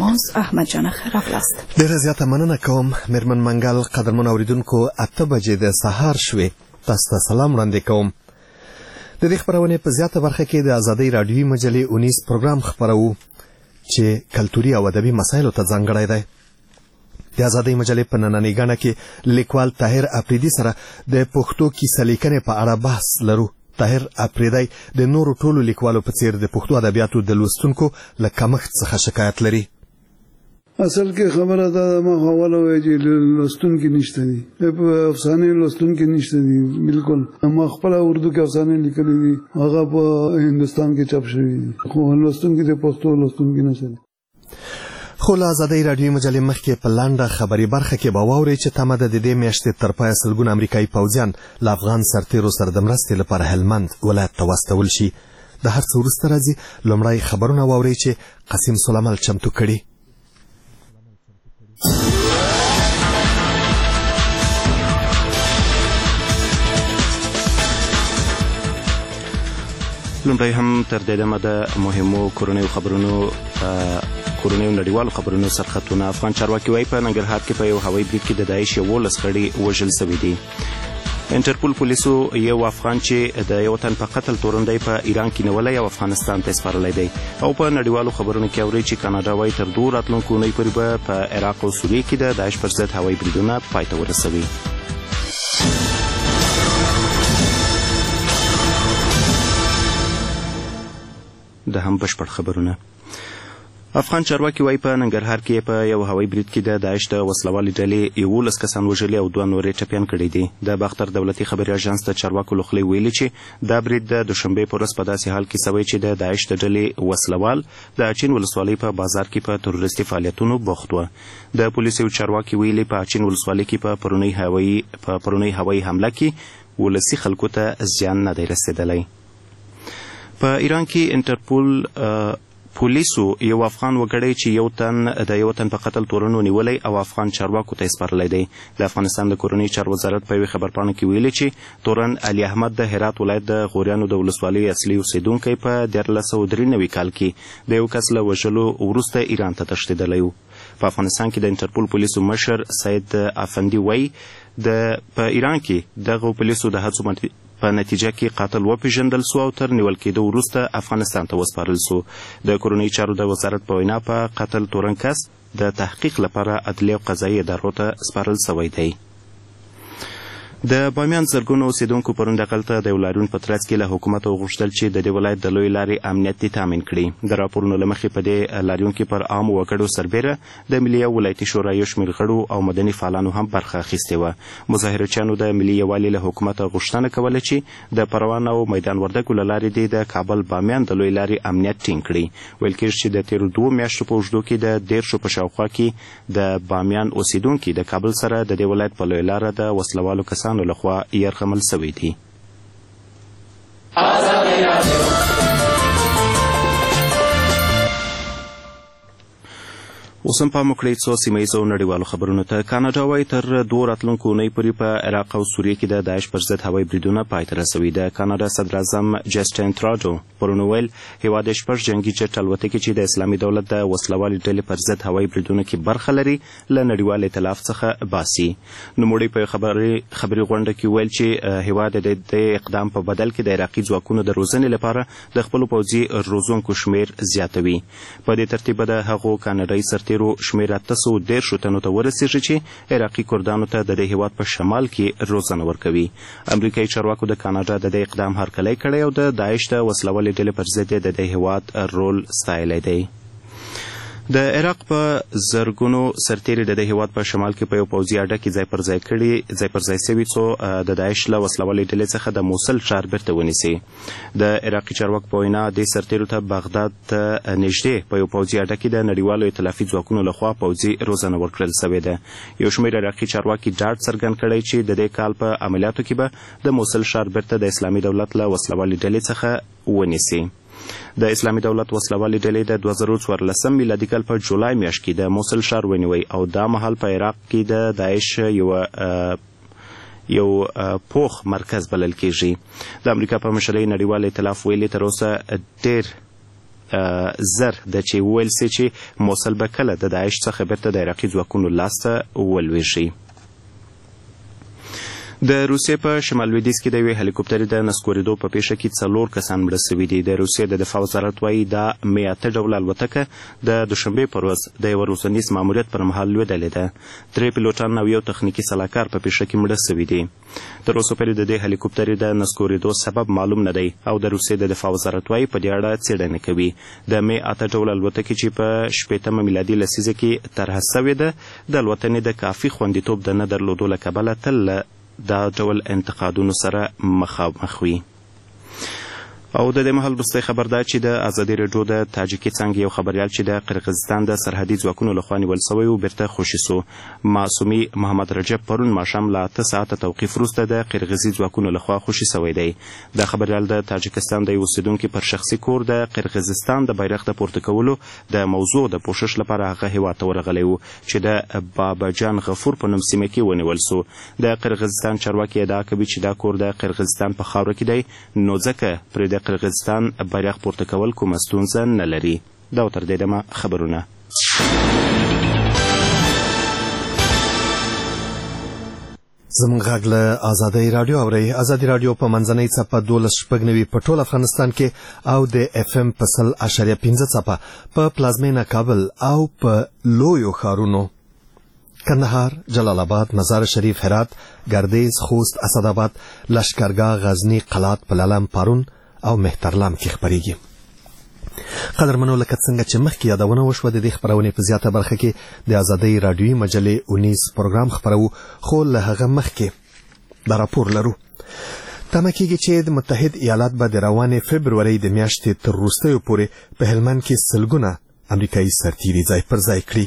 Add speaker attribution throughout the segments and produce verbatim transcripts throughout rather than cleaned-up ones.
Speaker 1: نماز احمد جان راغلاست.
Speaker 2: ډیره زیاته مننه کوم میرمن منګل. قدرمن اوریدونکو، اته بجې د سهار شوې. تاسو ته سلام وړاندې کوم. د دې خبرونې په زیاته برخه کې د ازادۍ رادیوي مجلې اونیز پروګرام خبرو چې کلتوري او ادبي مسایلو ته ځانګړی دی. د ازادۍ مجلې په نننۍ ګڼه کې لیکوال طاهر اپریدي سره د پښتو کیسه لیکنې په اړه بحث لرو. طاهر اپریدی د نورو ټولو لیکوالو په څیر د پښتو ادبیاتو د لوستونکو له کمښت څخه شکایت لري.
Speaker 3: اصل کې خبره ده ما حواله وایي چې لوستونکي نشته دي، په افسانې لوستونکي نشته دي. بالکل ما خپل اردو کې افسانې لیکلې دي، هغه په هندستان کې چاپ شوي دي، خو لوستونکي د پښتو لوستونکي نشته دي.
Speaker 2: خو له ازادۍ رادیوي مجلې مخکې په لنډه خبري برخه کې به واورئ چې تمه ده د دې میاشتې تر پایه سلګونه امریکایي پوځیان له افغان سرتیرو سره د مرستې لپاره هلمند ولایت ته واستول شي. د هر څه وروسته راځي لومړی خبرونه واورئ چې قاسم سلیمل چمتو کړي.
Speaker 4: لومړی هم تر دې دمه د مهمو کورنیو خبرونو کورنیو نړیوالو خبرونو سرخطونه. افغان چارواکي وایي په ننګرهار کې په یو هوایي برید کې د داعش یولس غړي وژل شوي دي. انټرپول پولیسو یو افغان چې د یو تن په قتل تورن دی په ایران کې نیولی او افغانستان ته سپارلی دی. او په نړیوالو خبرونو کې اورئ چې کاناډا وایي تر دوو راتلونکو اونۍ پورې به په عراق او سوریې کې د داعش پر ضد هوایي بریدونه پای ته ورسوي. د هم بشپړ خبرونه. افغان چارواکي وایي په ننګرهار کې په یو هوایي برید کې د داعش د وسلوالې ډلې یولس کسان وژلي او دوه نورې ټپیان کړي دي. د باختر دولتي خبري اژانس د چارواکو له خولې ویلي چې دا برید د دوشنبې په ورځ په داسې حال کې سوی چې د داعش د ډلې وسلوال د اچین ولسوالۍ په بازار کې په تروریستي فعالیتونو بوخت و. د پولیسو چارواکي ویلي په اچین ولسوالۍ کې په پرونۍ هوایي په پرونۍ هوایي حمله کې ولسي خلکو ته زیان نه دی رسېدلی. په ایران کې انټرپول پولیسو یو افغان وګړی چې یو تن د یو تن په قتل تورن ونیولی او افغان چارواکو ته سپارلی دی. د افغانستان د کورنۍ چارو وزارت په یوې خبرپاڼه کې ویلي چې تورن علي احمد د هرات ولایت د غوریانو د ولسوالۍ اصلي اوسیدونکی په دیارلس سوه درې نوي کال کې د یو کس له وژلو وروسته ایران ته تښتېدلی و. په افغانستان کې د انټرپول پولیسو مشر سید افندي وایي د په ایران کې دغه پولیسو د هڅو په نتیجه کې قاتل وپېژندل سو او تر نیول کېدو وروسته افغانستان ته وسپارل سو. د کورنۍ چارو د وزارت په وینا په قتل تورن کس د تحقیق لپاره عدلي او قضایي ادارو ته سپارل سوی دی. د بامیان زرګونو اوسیدونکو پرون دغلته د یو لاریون په ترڅ کې له حکومت وغوښتل چې د دې ولایت د لوی لارې امنیت دې تامین کړي. د راپورونو له مخې په دې لاریون کې پر عامو وګړو سربیره د ملي او ولایتي شورایو شمېر غړو او مدني فعالانو هم برخه اخیستې وه. مظاهرچیانو د ملي یووالي له حکومته غوښتنه کوله چې د پروان او میدان وردګو له لارې دې د کابل بامیان د لوی لارې امنیت ټینګ کړي. ویل کېږي چې د تېرو دوو میاشتو په اوږدو کې د دېرشو په شاوخوا کې د بامیان اوسیدونکي د کابل سره د دې ولایت په لوی لاره د وسلوالو کسانو لخوا یرغمل سوي دي. اوس هم پام وکړئ څو سیمه ییزو نړیوالو خبرونو ته. کاناډا وایي تر دوو راتلونکو اونۍ پورې په عراق او سوریې کې د داعش پر ضد هوایي بریدونه پای ته رسوي. د کاناډا صدراعظم جسټین تراډو پرون وویل هېواد یې شپږ جنګي جټ الوتکې چې د اسلامي دولت د وسلوالې ډلې پر ضد هوایي بریدونو کې برخه لري له نړیوال ائتلاف څخه باسي. نوموړي په خبري خبري غونډه کې ویل چې هېواد د دې اقدام په بدل کې د عراقي ځواکونو د روزنې لپاره د خپلو پوځي روزونکو شمېر زیاتوي. په دې ترتیب به د هغو کاناډایي سرتیرو شمېر اته سوه دېرشو تنو ته ورسېږي چې عراقي کردانو ته د دې هېواد په شمال کې روزنه ورکوي. امریکایي چارواکو د کاناډا د دې اقدام هرکلی کړی او د داعش د وسلوالې ډلې پر ضد د دې هېواد رول ستایلی دی. د عراق په زرګونو سرتیري د دې هېواد په شمال کې په یو پوځي اډه کې ځای پر ځای کړي ځای پر ځای سوي څو د داعش له وسلوالې ډلې څخه د موصل ښار بیرته ونیسي. د عراقي چارواکو په وینا دې سرتیرو ته بغداد ته نږدې په یو پوځي اډه کې د نړیوالو ائتلافي ځواکونو لخوا پوځي روزنه ورکړل سوې ده. یو شمېر عراقي چارواکي ډاډ څرګند کړی چې د دې کال په عملیاتو کې به د موصل ښار بیرته د اسلامي دولت له وسلوالې ډلې څخه ونیسي. د اسلامي دولت وسلوالې ډلې د دوه زره څوارلسم میلادي کال په جولای میاشت کې د موصل ښار ونیوی او دا مهال په عراق کې د داعش یوه یو پوخ مرکز بلل کېږي. د امریکا په مشرۍ نړیوال ائتلاف ویلي تر اوسه ډېر زر د چې وویل سي چې موصل به کله د داعش څخه بیرته د عراقي ځواکونو لاسته ولویږي. د روسیې په شمال لویدیځ کې د یوې هلیکوپترې د نسکورېدو په پیښه کې څلور کسان مړه سوي دي. د روسیې د دفاع وزارت وایي دا مې اته ډوله الوتکه د دوشنبې پر ورځ د یوه روزنیز ماموریت پر مهال لوېدلې ده. درې پیلوټان او یو تخنیکي سلاکار په پیښه کې مړه سوي دي. تر اوسه پورې د دې هلیکوپترې د نسکورېدو سبب معلوم نه دی او د روسیې د دفاع وزارت وایي په دې اړه څېړنې کوي. د مې اته ډوله الوتکې چې په شپېتمه میلادي لسیزه کې طرحه سوې ده د الوتنې د کافي خوندیتوب د نه درلودو له کبله تل دا ډول انتقادونو سره مخامخ وي. او د دې مهال وروستی خبر ده چې د ازادي راډیو د تاجکي څانګې یو خبریال چې د قرغیزستان د سرحدي ځواکونو لخوا نیول سوی و بیرته خوشي سو. معصومي محمد رجب پرون ماښام له اته ساعته توقیف وروسته د قرغیزي ځواکونو لخوا خوشي سوی دی. د خبریال د تاجکستان د یو اوسیدونکي پر شخصي کور د قرغیزستان د بیرغ د پورته کولو د موضوع د پوښښ لپاره هغه هېواد ته ورغلی و چې د باباجان غفور په نوم سیمه کې ونیول سو. د قرغیزستان چارواکي ادعا کوي چې دا کور د قرغیزستان په خاوره کې دی نو ځکه پرې د قرغیزستان بیرغ پورته کول کومه ستونزه نه لري. دا تر دې دمه خبرونه.
Speaker 2: زموږ غږ له ازادۍ راډیو اورئ. ازادي راډیو په منځنۍ څپه دولس شپږ نوي په ټول افغانستان کې او د اف ام په سل اشاریه پنځه څپه په پلازمینه کابل او په لویو ښارونو کندهار، جلال آباد، مزار شریف، هرات، ګردیز، خوست، اسداباد، لشکرګاه، غزنی، قلات، پلالم، پارون او مهترلام کې خبرېږي. قدرمنو، لکه څنګه چې مخکې یادونه وشوه د دې خپرونې په زیاته برخه کې د ازادۍ راډیوي مجلې اونیز پروګرام خپرو، خو له هغه مخکې دا راپور لرو. تمه کېږي چې د متحد ایالات به د روانې فبرورۍ د میاشتې تر وروستیو پورې په هلمند کې سلګونه امریکایي سرتیري ځای پر ځای کړي.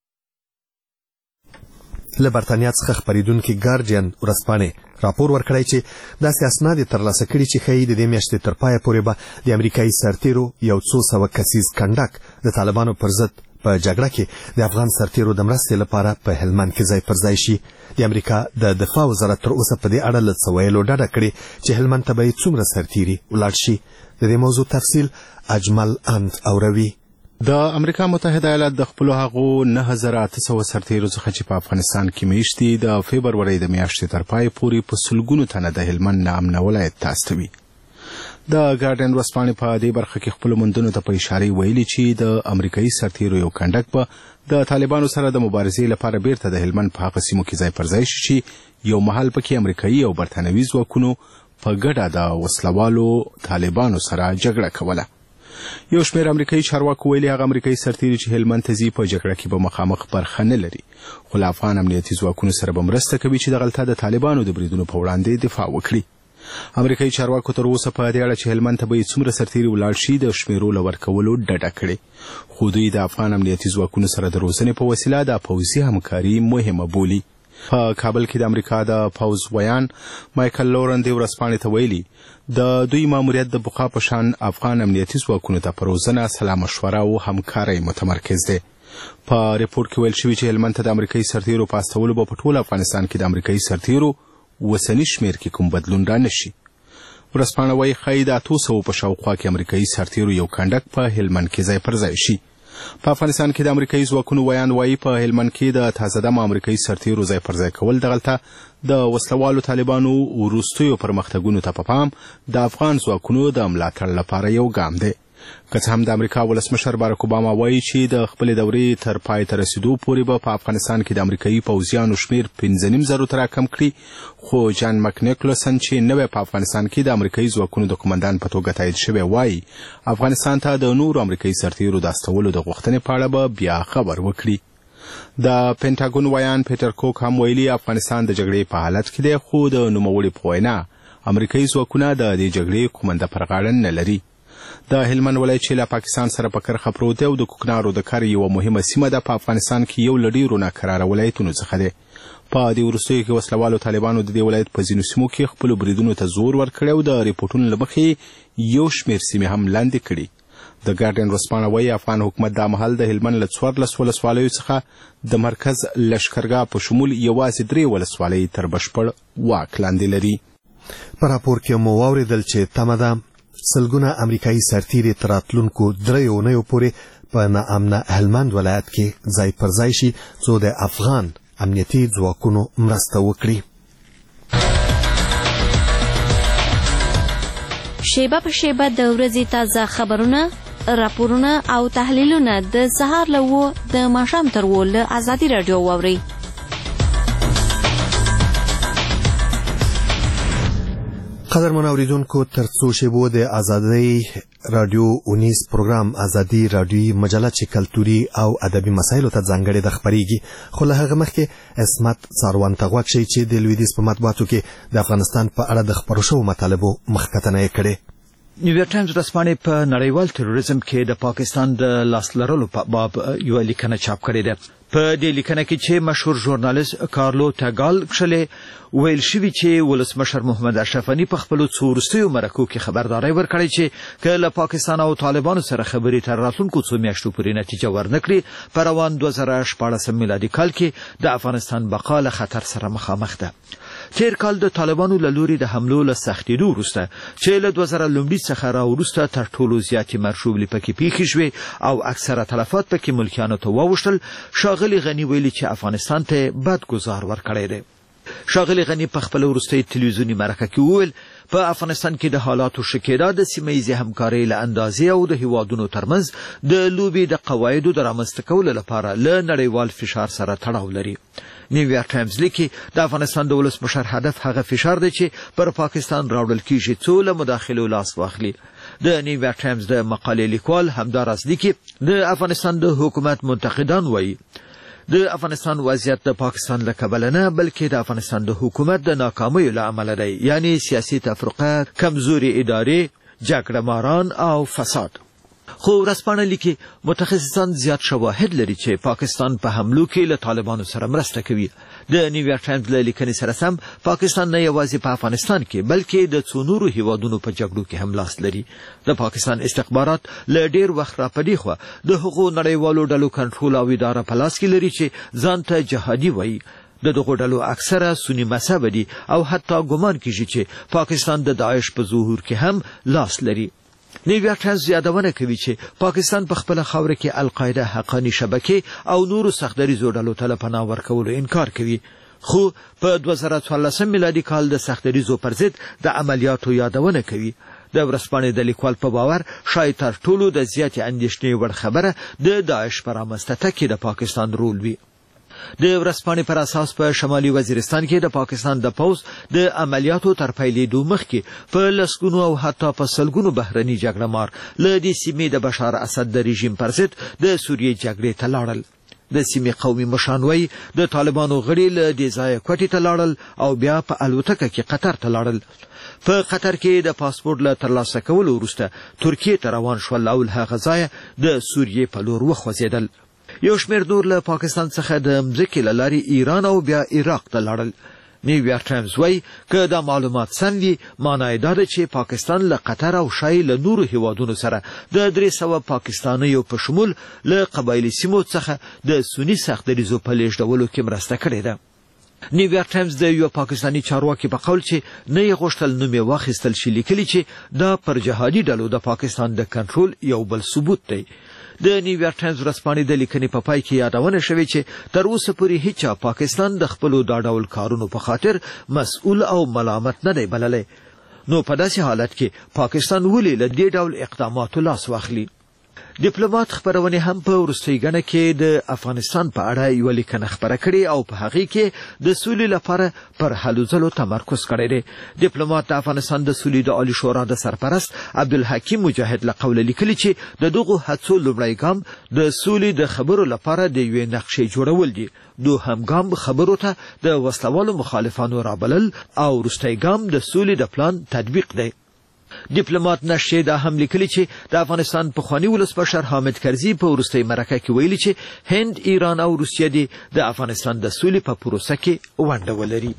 Speaker 2: له برتانیا څخه خپریدونکي ګارډین ورځپاڼې راپور ورکړی چې داسې اسناد یې ترلاسه کړي چې ښیي د دې میاشتې تر پایه پورې به د امریکایي سرتیرو یو څو سوه کسیز کنډک د طالبانو پر ضد په جګړه کې د افغان سرتیرو د مرستې لپاره په هلمند کې ځای پر ځای شي. د امریکا د دفاع وزارت تر اوسه په دې اړه له څه ویلو ډډه کړې چې هلمند ته به یې څومره سرتیري ولاړ شي. د دې موضوع تفصیل اجمل اند اوروي.
Speaker 5: د امریکا متحده ایالات د خپلو هغو نه زره اته سوه سرتیرو څخه چې په افغانستان کې میشت دي د فبرورۍ د میاشتې تر پای پورې په سلګونو تنه د هلمند نه امن ولایت ته استوي. د ګارډین ورځپاڼې په دې برخه کې خپلو موندنو ته په اشارې ویلي چې د امریکایي سرتیرو یو کنډک به د طالبانو سره د مبارزې لپاره بیرته د هلمند په هغه سیمو کې ځای پر ځای شي چې یو مهال پکې امریکایي او برتانوي ځواکونو په ګډه د وسلوالو طالبانو سره جګړه کوله. یو شمېر امریکایي چارواکو ویلي هغه امریکایي سرتیري چې هلمند ته ځي په جګړه کې به مخامخ برخه نه لري، خو له افغان امنیتي ځواکونو سره به مرسته کوي چې دغلته د طالبانو د بریدونو په وړاندې دفاع وکړي. امریکایي چارواکو تر اوسه په دې اړه چې هلمند ته به یې څومره سرتیري ولاړ شي د شمېرو له ورکولو ډډه کړې، خو دوی د افغان امنیتي ځواکونو سره د روزنې په وسیله د پوځي همکاري مهمه بولي. په کابل کې د امریکا د پوځ ویان مایکل لورن دې ورځپاڼې ته ویلي د دوی ماموریت د بقا په شان افغان امنیتي ځواکونو ته په روزنه، سلا مشوره او همکارۍ متمرکز دی. په ریپورټ کې ویل شوي چې هلمند ته د امریکایي سرتیرو په استولو به په ټول افغانستان کې د امریکایي سرتیرو وسني شمېر کې کوم بدلون را نشي. ورځپاڼه وایي ښایي د اتو سوو په شاوخوا کې امریکایي سرتیرو یو کنډک په هلمند کې ځای پر ځای شي. په افغانستان کې د امریکایي ځواکونو ویان وایي په هلمند کې د تازه دمه امریکایي سرتیرو ځای پر ځای کول دغلته د وسلوالو طالبانو وروستیو پرمختګونو ته په پام د افغان ځواکونو د ملاتړ لپاره یو ګام دی. که څه هم د امریکا ولسمشر باراک اوباما وایي چې د خپلې دورې تر پای ته رسیدو پورې به په افغانستان کې د امریکایي پوځیانو شمېر پنځه نیم زرو ته راکم کړي، خو جان مک نیکلسن چې نوی په افغانستان کې د امریکایي ځواکونو د قمندان په توګه تایید شوی وایي افغانستان ته د نورو امریکایي سرتیرو د استولو د غوښتنې په اړه به بیا خبر وکړي. د پینټاګون ویان پیټر کوک هم ویلي افغانستان د جګړې په حالت کې دی، خو د نوموړي په وینا امریکایي ځواکونه د دې جګړې کومنده پر غاړه نه لري. د هلمند ولایت چې له پاکستان سره په کرښه پروت دی او د کوکنارو د کر یوه مهمه سیمه ده، په افغانستان کې یو له ډېرو ناکراره ولایتونو څخه دی. په دې وروستیو کې وسلوالو طالبانو د دې ولایت په ځینو سیمو کې خپلو بریدونو ته زور ورکړی او د ریپورټونو له مخې یو شمېر سیمې هم لاندې کړي. د ګارډین ورځپاڼه وایي افغان حکومت دا مهال د هلمند له څوارلس ولسوالیو څخه د مرکز لشکرګاه په شمول یوازې درې ولسوالۍ تر بشپړ واک لاندې لري.
Speaker 2: په راپور کې مو واورېدل چې تمه ده سلګونه امریکایي سرتیري تر راتلونکو دریو اونیو پورې په ناامنه هلمند ولایت کې ځای پر ځای شي څو د افغان امنیتي ځواکونو مرسته وکړي.
Speaker 6: شیبه په شیبه د ورځې تازه خبرونه، راپورونه او تحلیلونه د سهار له اوه د ماښام تر اوه له ازادي راډیو واورئ.
Speaker 2: قدرمن اوریدونکو، تر څو شیبو د ازادي رادیو اونیس پروګرام ازادي رادیوي مجله چې کلتوري او ادبي مسایلو ته ځانګړې د خبريږي، خو له هغه مخکې اسمت څاروان ته غوږ شئ چې د لویدیځ په مطبوعاتو کې د افغانستان په اړه د خبرو شوو مطالبو مخکتنه یې کړې.
Speaker 7: نیویارک ټایمز ورځپاڼې په نړیوال تروریزم کې د پاکستان د لاس لرلو په باب یو لیکنه چاپ کړې ده. په دې لیکنه کې چې مشهور ژورنالیست کارلو تاګال کښلې ویل شوی چې ولسمشر محمد اشرف غني په خپل څو وروستیو مرکو کې خبرداري ورکړې چې کله پاکستان او طالبانو سره خبرې تر راتلونکو څو میاشتو پورې نتیجه ورنکړي، په روان دوه زره شپاړس میلادي کال کې د افغانستان بقا له خطر سره مخامخ ده. تیر کال د طالبانو له لوري د حملو له سختېدو وروسته چې له دوه زره لومړي څخه راوروسته تر ټولو زیاتې مرشوبلې پکې پیښې شوې او اکثره تلفات پکې ملکیانو ته واوښتل، ښاغلي غني ویلي چې افغانستان ته بد ګزار ورکړی دی. ښاغلي غني په خپل وروستۍ تلویزیوني مرکه کې وویل په افغانستان کې د حالاتو ښه کېدا د سیمه ییزې همکارۍ له اندازې او د هیوادونو ترمنځ د لوبې د قواعدو د رامنځته کولو لپاره له نړیوال فشار سره تړاو لري. نیویارک ټایمز لیکي د افغانستان د ولسمشر هدف هغه فشار دی چې پر پاکستان راوړل کیږي څو له مداخلو لاس واخلي. د نیویارک ټایمز د مقالې لیکوال همداراز لیکي د افغانستان د حکومت منتقدان وایي د افغانستان وضعیت د پاکستان له کبله نه بلکې د افغانستان د حکومت د ناکامیو له امله دی، یعنی سیاسي تفرقه، کمزوري ادارې، جګړه ماران او فساد. خو ورځپاڼه لیکي متخصصان زیات شواهد لري چې پاکستان په حملو کې له طالبانو سره مرسته کوي. د نیویارک ټایمز له لیکنې سره سم پاکستان نه یوازې په افغانستان کې بلکې د څو نورو هیوادونو په جګړو کې هم لاس لري. د پاکستان استخبارات له ډیر وخت را پدې خو د هغو نړیوالو ډلو کنټرول او اداره په لاس کې لري چې ځان ته جهادي وایي. د دغو ډلو اکثره سنی مذهب دي او حتی ګمان کیږي چې پاکستان د داعش په ظهور کې هم لاس لري. نیویارک ټایمز یادونه کوي چې پاکستان په خپل خاوره کې القاعده حقانی شبکې او نورو سختدریزو ډلو ته پناه ورکولو انکار کوي، خو په دوه زره څوارلس میلادي کال د سختدریزو پر ضد د عملیاتو یادونه کوي. د ورځپاڼې د لیکوال په باور شاید تر ټولو د زیاتې اندېښنې وړ خبره د داعش په رامنځته تګ کې د پاکستان رول وي. د ورځپاڼې پر اساس په شمالي وزیرستان کې د پاکستان د پوځ د عملیاتو تر پیلېدو مخکې په لسګونو او حتی په سلګونو بهرني جګړه مار له دې سیمې د بشار اسد د رژیم پر ضد د سوریې جګړې ته لاړل. د سیمې قومي مشران وایي د طالبانو غړي له دې ځایه کوټې ته لاړل او بیا په الوتکه کې قطر ته لاړل. په قطر کې د پاسپورت له ترلاسه کولو وروسته ترکیې ته روان شول او له هغه ځایه د سوریې په لور وخوځېدل. یو شمېر نور له پاکستان څخه د مځکې له لارې ایران او بیا عراق ته لاړل. نیویارک ټایمز وایي که دا معلومات سم وي معنا یې دا ده چې پاکستان له قطر او شاید له نورو هیوادونو سره د درې سوه پاکستانیو په شمول له قبایلي سیمو څخه د سني سختدریزو په لېږدولو کې مرسته کړې ده. نیویارک ټایمز د یو پاکستاني چارواکي په قول چې نه یې غوښتل نوم یې واخیستل شي لیکلي چې دا پر جهادي ډلو د پاکستان د کنټرول یو بل ثبوت دی. د نیویارک ټایمز ورځپاڼې د لیکنې په پای کې یادونه شوې چې تر اوسه پورې هیچا پاکستان د خپلو دا ډول کارونو په خاطر مسؤل او ملامت نه دی بللی. نو په داسې حالت کې پاکستان ولې له دې ډول اقداماتو لاس واخلي؟ ډیپلوماټ خبرونه هم په وروستۍ غڼه کې د افغانستان په اړه یو لیکنه خبره کړې او په هغه کې د سولې لپاره پر هلو ځلو تمرکز کړی دی. ډیپلوماټ د افغانستان د سولې د عالی شورا د سرپرست عبدالحکیم مجاهد له قوله لیکلي چې د دغو هڅو لومړی ګام د سولې د خبرو لپاره د یوې نقشې جوړول دي، دوهم ګام خبرو ته د وسلوالو مخالفانو رابلل او وروستی ګام د سولې د پلان تطبیق دی. ډیپلوماټ نشي دا هم لیکلي چې د افغانستان پخوانی ولسمشر حامد کرزي په وروستۍ مرکه کې ویلي چې هند، ایران او روسیه دي د افغانستان د سولې په پروسه کې ونډه ولري.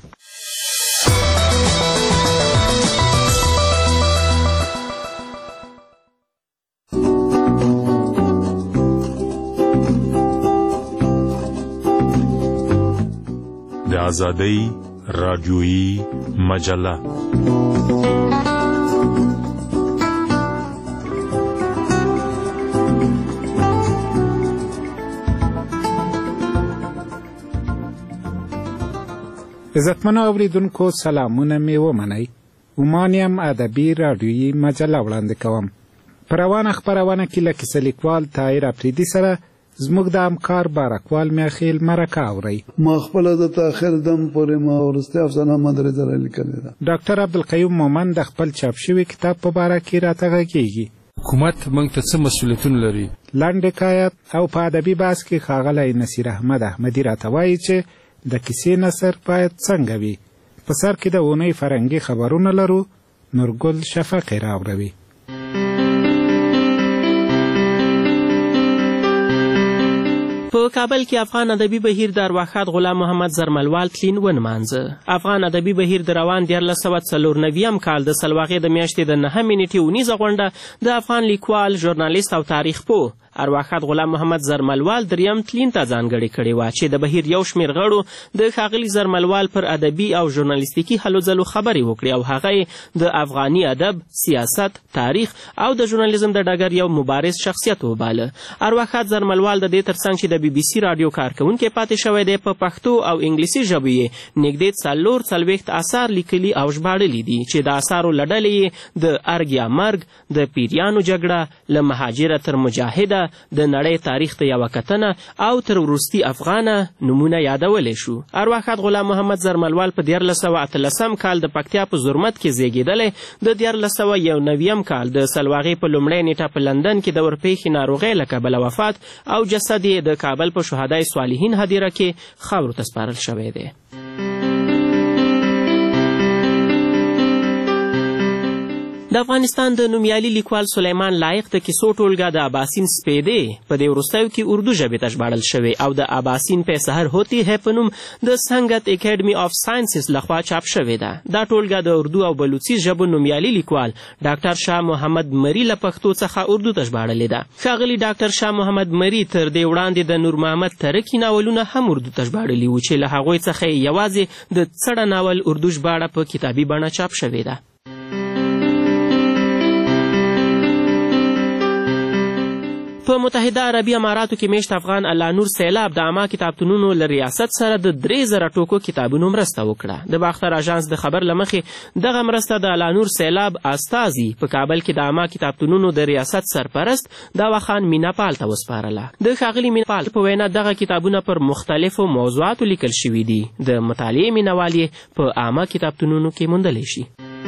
Speaker 8: د آزادۍ رادیویي مجله
Speaker 9: عزتمنو اوریدونکو سلامونه مې ومنئ. عمان یم ادبي راډیویي مجله وړاندې کوم. په روانه خپرونه کې له کیسه لیکوال طاهر افریدي سره زموږ د همکار بارکوال میاخیل مرکه اورئ.
Speaker 3: ما خپله د تاخر دم پورې ما وروستۍ افسانه مدرسه را لیکلې ده.
Speaker 9: ډاکټر عبدالقیوم مومند د خپل چاپ شوي کتاب په باره کې راته غږیږي.
Speaker 10: حکومت موږ ته څه مسؤلیتونه لري؟
Speaker 9: لنډ حکایت او په ادبي بحث کې ښاغلی نصیر احمد احمدي راته وایي چې د کیسې نثر باید څنګه وي. په سر کې د اونۍ فرهنګي خبرونه لرو. نورګل شفقي راوړوي.
Speaker 11: په کابل کې افغان ادبي بهیر د ارواښاد غلام محمد زرملوال تلین ونمانځه. افغان ادبي بهیر د روان دیارلس سوه څلور نویم کال د سلواغې د میاشتې د نهمې نیټې اونیزه غونډه د افغان لیکوال، ژورنالیست او تاریخ پوه ارواښاد غلام محمد زرملوال دریم تلین ته ځانګړې کړې وه چې د بهیر یو شمېر غړو د ښاغلي زرملوال پر ادبي او ژورنالیستیکي هلو ځلو خبرې وکړې او هغه یې د افغاني ادب، سیاست، تاریخ او د ژورنالیزم د ډګر یو مبارز شخصیت وباله. ارواښاد زرملوال د دې ترڅنګ چې د بي بي سي راډیو کارکوونکی پاتې شوی دی، په پښتو او انګلیسي ژبو یې نږدې څلور څلوېښت اثار لیکلي او ژباړلي دي چې د اثارو له ډلې یې د ارګ یا مرګ، د پیریانو جګړه، له مهاجره تر مجاهده، د نړۍ تاریخ ته یوه کتنه او تر وروستي افغانه نومونه یادولی شو. ارواښاد غلام محمد زرملوال په دیارلس سوه اتلسم کال د پکتیا په زرمت کې زیږېدلی. د دیارلس سوه یو نویم کال د سلواغې په لومړۍ نیټه په لندن کې د ورپېښې ناروغۍ له کبله وفات او جسد یې د کابل په شهدای صالحین هدیره کې خاورو ته سپارل شوی دی. د افغانستان د نومیالي لیکوال سلیمان لایق د کیسو ټولګه د اباسین سپیدې په دې وروستیو کې اردو ژبې ته ژباړل شوې او د اباسین پیسهر هوتی ہے په نوم د سنگت اکیډمي آف ساینسز لخوا چاپ شوې ده. دا ټولګه د اردو او بلوچي ژبو نومیالي لیکوال ډاکټر شاه محمد مري له پښتو څخه اردو ته ژباړلې ده. ښاغلي ډاکټر شاه محمد مري تر دې وړاندې د نور محمد ترکي ناولونه هم اردو ته ژباړلي وو چې له هغوی څخه یې یوازې د څړه ناول اردو ژباړه په کتابي بڼه چاپ شوې ده. په متحده عربي اماراتو کې میشت افغان الله نور سیلاب د عامه کتابتونونو له ریاست سره د درې زره ټوکو کتابونو مرسته وکړه. د باختر اژانس د خبر له مخې دغه مرسته د الله نور سیلاب استازي په کابل کې د عامه کتابتونونو د ریاست سرپرست داوا خان میناپال ته وسپارله. د ښاغلي میناپال په وینا دغه کتابونه پر مختلفو موضوعاتو لیکل شوي دي. د مطالعې مینوال یې په عامه کتابتونونو کې موندلی شي.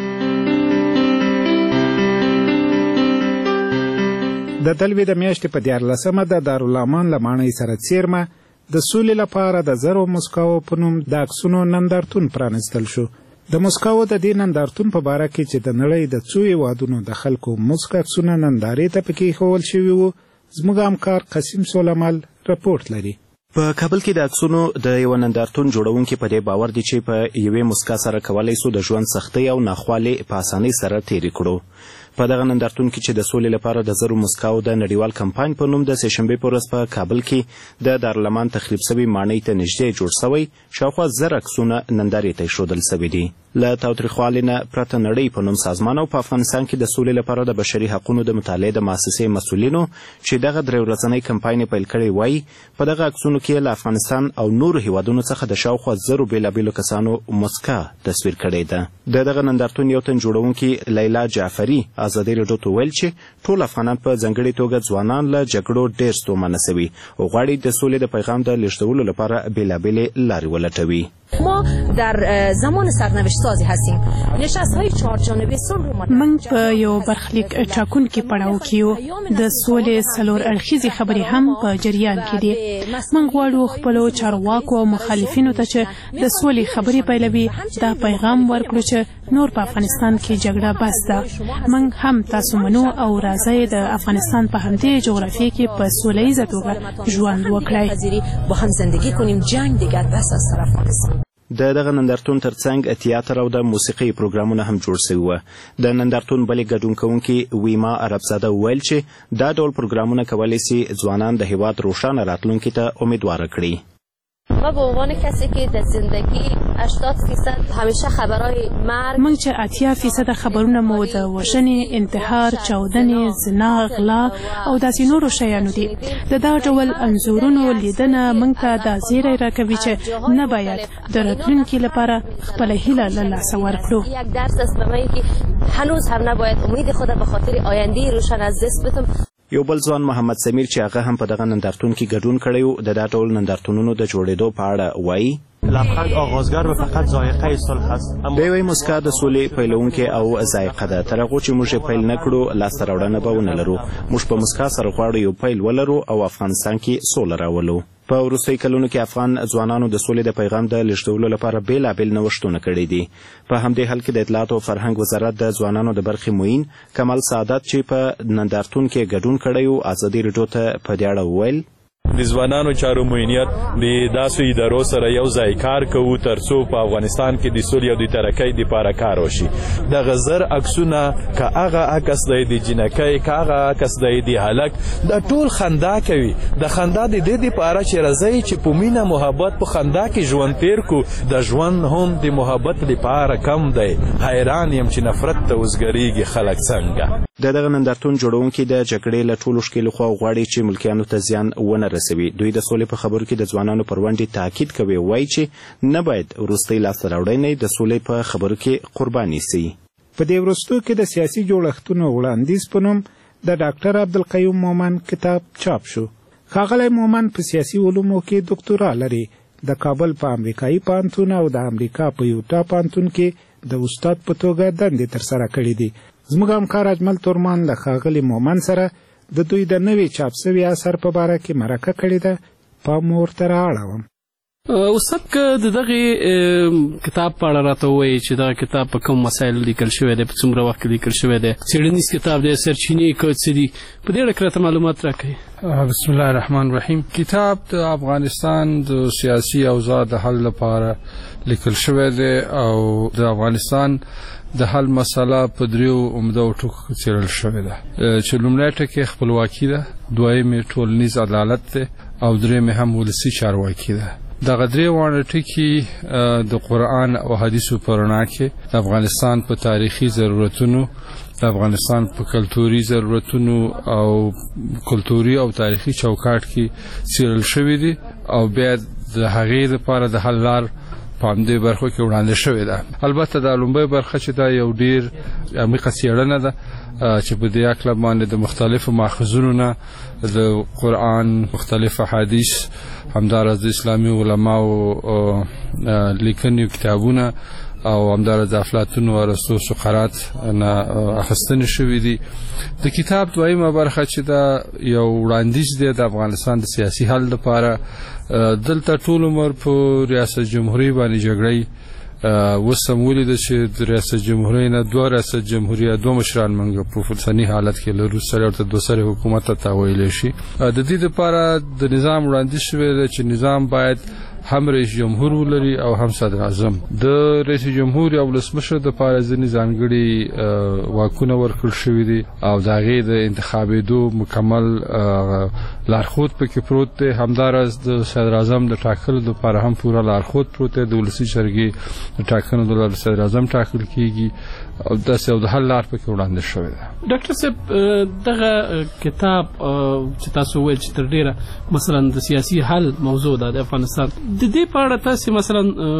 Speaker 9: د دلوي د میاشتې په دیارلسمه د دارالامان له ماڼۍ سره څیرمه د سولې لپاره د زرو مسکاو په نوم د عکسونو نندارتون پرانستل شو. د مسکاو د دې نندارتون په باره کې چې د نړۍ د څو هېوادونو د خلکو مسک عکسونه نندارې ته پکې ایښول شوي وو، زموږ همکار قسیم سولمل رپورټ لري.
Speaker 4: په کابل کې د عکسونو د یوه نندارتون جوړونکي په دې باور دي چې په یوې مسکا سره کولی سو د ژوند سختۍ او ناخوالې په اسانۍ سره تېرې کړو. په دغه نندارتون کې چې د سولې لپاره د زرو مسکاو د نړیوال کمپاین په نوم د سهشنبې په ورځ په کابل کې د دارالمان تخریب سوي ماڼۍ ته نږدې جوړ سوی شاوخوا زر عکسونه نندارې ته ایښودل سوي دي. له تاوتریخوالي نه پرته نړۍ په نوم سازمان او په افغانستان کې د سولې لپاره د بشري حقونو د مطالعې د مؤسسې مسؤلینو چې دغه درې ورځنی کمپاین یې پیل کړی وایي په دغه عکسونو کې له افغانستان او نورو هیوادونو څخه د شاوخوا زرو بېلابېلو کسانو مسکا تصویر کړې ده. د دغه نندارتون یو تن جوړونکي لیلا جعفري ازادي راډیو ته ویل چې ټول افغانان په ځانګړې توګه ځوانان له جګړو ډېر ستومانه سوي او غواړي د سولې د پیغام د لیږدولو لپاره بېلابېلې لارې ولټوي.
Speaker 12: ما در زمان سرنوشت سازی هستیم. نشست‌های چهار جانبه صلح رو
Speaker 1: من په یو برخلیک ټاکونکي پړاو کې یو د سولې څلور اړخیزې خبرې هم په جریان کې دي. من غواړو خپلو چارواکو او مخالفینو ته چې د سولې خبرې پیلوي دا پیغام ورکړو چې نور په افغانستان کې جګړه بس ده. من هم تاسو منو او راځئ د افغانستان په همدې جغرافیه کې په سوله ییزه توګه ژوند وکړئ.
Speaker 12: با هم زندگی کنیم، جنگ دیگر بس از طرف افغانستان.
Speaker 4: د دغه نندارتون ترڅنګ تیاتر او د موسیقي پروګرامونه هم جوړ سوي وو. د نندارتون بلې ګډون کوونکي ویما عربزاده وویل چې دا ډول پروګرامونه کولی سي ځوانان د هیواد روښانه راتلونکي ته امیدواره کړي.
Speaker 13: ما به عنوان کسی که در زندگی هشتاد فیصد همیشه خبرهای مرگ
Speaker 1: موږ چې اتیا فیصد خبرونه مو د وژنې، انتحار، چاودنې، زنا، غلا او داسې نورو شیانو دي. د دا ډول انځورونو لیدنه موږ ته دا زیری راکوي چې نه باید د راتلونکي لپاره خپله هیله له لاسه ورکړو.
Speaker 13: یک درس است به من که هنوز هم نباید امید خود به خاطر آینده روشن از دست بدم.
Speaker 4: یو بل ځوان محمد سمیر چې هغه هم په دغه نندارتون کې ګډون کړی و د دا ډول نندارتونونو د جوړېدو په اړه وایي
Speaker 14: لبخند آغازگر و فقط ذائقه صلح است.
Speaker 4: دی وایي موسکا د سولې پیلوونکې او ذایقه ده. تر هغو چې موږ یې پیل نه کړو لاسته راوړنه به ونه لرو. موږ په موسکا سره غواړو یو پیل ولرو او افغانستان کې سوله راولو. په وروستیو کلونو کې افغان ځوانانو د سولې د پیغام د لیږدولو لپاره بېلابېل نوښتونه کړي دي. په همدې حال کې د اطلاعات او فرهنګ وزارت د ځوانانو د برخې معین کمال سعادت چې په نندارتون کې ګډون کړی و ازادي راډیو ته په دې اړه وویل
Speaker 8: د ځوانانو چارو معینیت د داسې ادارو سره یو ځای کار کوو ترڅو په افغانستان کې د سولې او د ترقۍ دپاره کار وشي. دغه زر عکسونه که هغه عکس دی د جنکۍ که هغه عکس دی د هلک دا ټول خندا کوي. د خندا د دې دپاره چې راځئ چې په مینه محبت په خندا کې ژوند تیر کو. د ژوند هم د محبت لپاره کم دی. حیران یم چې نفرت ته اوسګریږي خلک څنګه.
Speaker 4: د دغه نندارتون جوړونکي د جګړې له ټولو ښکېلو خوا غواړي چې ملکیانو ته زیان ونه رسوي. دوی د سولې په خبرو کې د ځوانانو پر ونډې تاکید کوي. وایي چې نه باید وروستۍ لاسته راوړنې د سولې په خبرو کې قرباني سي.
Speaker 9: په دې وروستو کې د سیاسي جوړښتونو وړاندیز په نوم د ډاکټر عبدالقیوم مومن کتاب چاپ شو. ښاغلی مومن په سیاسي علومو کې دکتورا لري. د کابل په امریکایي پوهنتون او د امریکا په یوټا پوهنتون کې د استاد په توګه دندې ترسره کړې دي. زموږ همکار اجمل تورمان له ښاغلي مومن سره د دوی د نوي چاپ سوي اثر په باره کې مرکه کړې ده. پام ورته رااړوم.
Speaker 10: استاد که د دغې کتاب په اړه راته ووایي چې دغه کتاب په کوم مسایلو لیکل شوی دی، په څومره وخت کې لیکل شوی دی، څېړنیز کتاب دی، سرچینې یې څه دي، په دې اړه که راته معلومات راکړئ.
Speaker 15: بسم الله الرحمن الرحیم. کتاب د افغانستان د سیاسي اوضاع د حل لپاره لیکل شوی دی او د افغانستان د حل مسله په دریو عمده ټکو څېړل شوې ده چې لومړی ټکی خپلواکي ده، دویم یې ټولنیز عدالت دی او دریم هم ولسي چارواکي ده. دغه درې واړه ټکي د قرآن او حدیثو په رڼا کې د افغانستان په تاریخي ضرورتونو، د افغانستان په کلتوري ضرورتونو او کلتوري او تاریخي چوکاټ کې څېړل شوي دي او بیا د هغې لپاره د حل لار په همدې برخو کې وړاندې شوې ده. البته دا لومړۍ برخه چې دا یو ډېر عمیقه څېړنه ده چې په دې هکله باندې د مختلفو ماخذونو نه د قرآن، مختلف احادیث، همداراز د اسلامي علماو لیکني کتابونه او همداراز د افلاطون او ارسطو سقراط نه اخیستنې شوي دي. د کتاب دویمه برخه چې دا یو وړاندیز دی د افغانستان د سیاسي حل لپاره. دلته ټول عمر په ریاست جمهوریت باندې جګړې اوس هم ولیده چې د ریاست جمهوریت نه دوه ریاست جمهوریت دوه مشران موږ په فلسطیني حالت کې لرو، سره ورته دوه سرې حکومت ته ویلی شي. د دې لپاره د نظام وړاندیز شوی دی چې نظام باید هم رئیس جمهور ولري او هم صدر اعظم. د رئیس جمهور او ولسمشر د لپاره ځینې ځانګړي واکونه ورکړل شوي دي او د هغې د انتخابېدو مکمل لارښود پکې پروت دی. همداراز د صدر اعظم د ټاکلو لپاره هم پوره لارښود پروت دی. د ولسي جرګې د ټاکنو د لپاره صدر اعظم ټاکل کیږي او داسې او د حل لار پکې وړاندې شوې ده.
Speaker 10: ډاکټر صاحب دغه کتاب چې تاسو وویل چې تر ډېره مثلا د سیاسي حل موضوع ده د افغانستان، د دې په اړه تاسې مثلا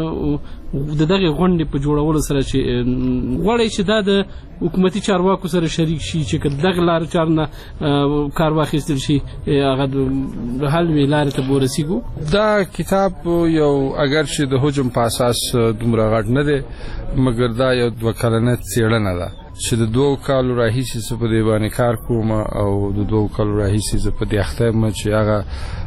Speaker 10: د دغې غونډې په جوړولو سره چې غواړئ چې دا د حکومتي چارواکو سره شریک شي چې که دغه لارو چارو نه کار واخیستل شي هغه د حل وې لارې ته به ورسېږو.
Speaker 15: دا کتاب یو اگر چې د حجم په اساس دومره غټ نه دی مګر دا یو دوه کلنه څېړنه ده چې د دوو کالو راهیسې زه په دې باندې کار کوم او د دوو کالو راهیسې زه په دې اخته یم چې هغه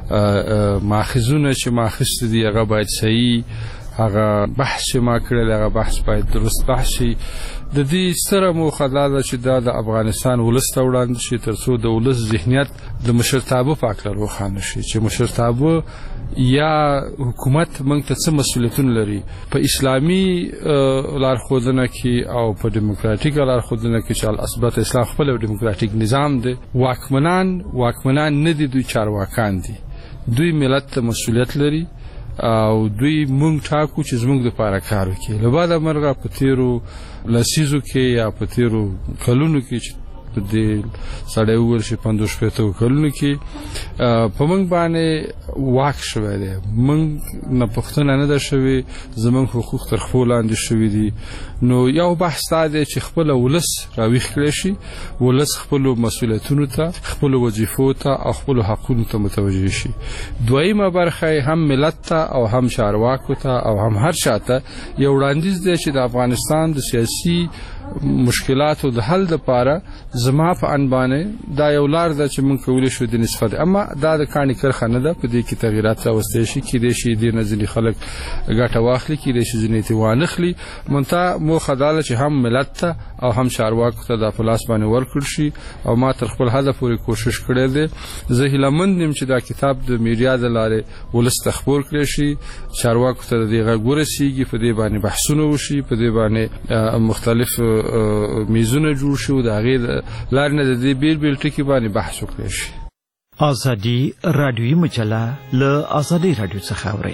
Speaker 15: ماخذونه چې ما اخیستي دي هغه باید صحیح، هغه بحث چې ما کړی دی هغه بحث باید درست بحث شي. د دې ستره موخه دا ده چې دا د افغانستان ولس ته وړاندې شي تر څو د ولس ذهنیت د مشرتابه په هکله روښانه شي چې مشرتابه یا حکومت موږ ته څه مسؤلیتونه لري په اسلامي لارښودنه کې او په ډیموکراتیکه لارښودنه کې چې الاثبات اسلام خپل ډیموکراتیک نظام دی. واکمنان واکمنان نه دي، دوی چارواکان دي. دوی ملت ته مسؤلیت لري او دوی مونږ ټاکو چې زمونږ لپاره کار وکړي. له بعده مرغه په تیرو لسیزو کې یا په تیرو کلونو کې چې په دې سړی وویل شي پنځوس شپېته کلونو کې په موږ باندې واک شوی دی. موږ نه پوښتنه نه ده شوې، زموږ حقوق تر پښو لاندې شوي دي. نو یو بحث دا دی چې خپله ولس راویښ کړی شي، ولس خپلو مسؤلیتونو ته، خپلو وظیفو ته او خپلو حقونو ته متوجه شي. دویمه برخه هم ملت ته او هم چارواکو ته او هم هر چا ته یو وړاندیز دی چې د افغانستان د سیاسي مشکلاتو د حل لپاره زما په ان باندې دا یو لار ده چې موږ کولی شو د نسبت، اما دا د کاڼي کرښه نه ده. په دې کې تغیرات راوستلی شي، کیدای شي دې نه ځینې خلک ګټه واخلي، کیدای شي ځینې ترې وانخلي. منتها موخه دا ده چې هم ملت ته او هم چارواکو ته دا په لاس باندې ورکړل شي او ما تر خپل حده پورې کوشش کړی دی. زه هیلهمند یم چې دا کتاب د میډیا د لارې ولس ته خپور کړی شي، چارواکو ته د دې غږ ورسیږي، په دې باندې بحثونه وشي، په دې باندې مختلف میزونه جوړ شي، د هغې لارې نه د دې بیل بیل ټکي باندې بحث وکړی شي.
Speaker 7: ازادي رادیوي مجله له ازادي رادیو څخه اورئ.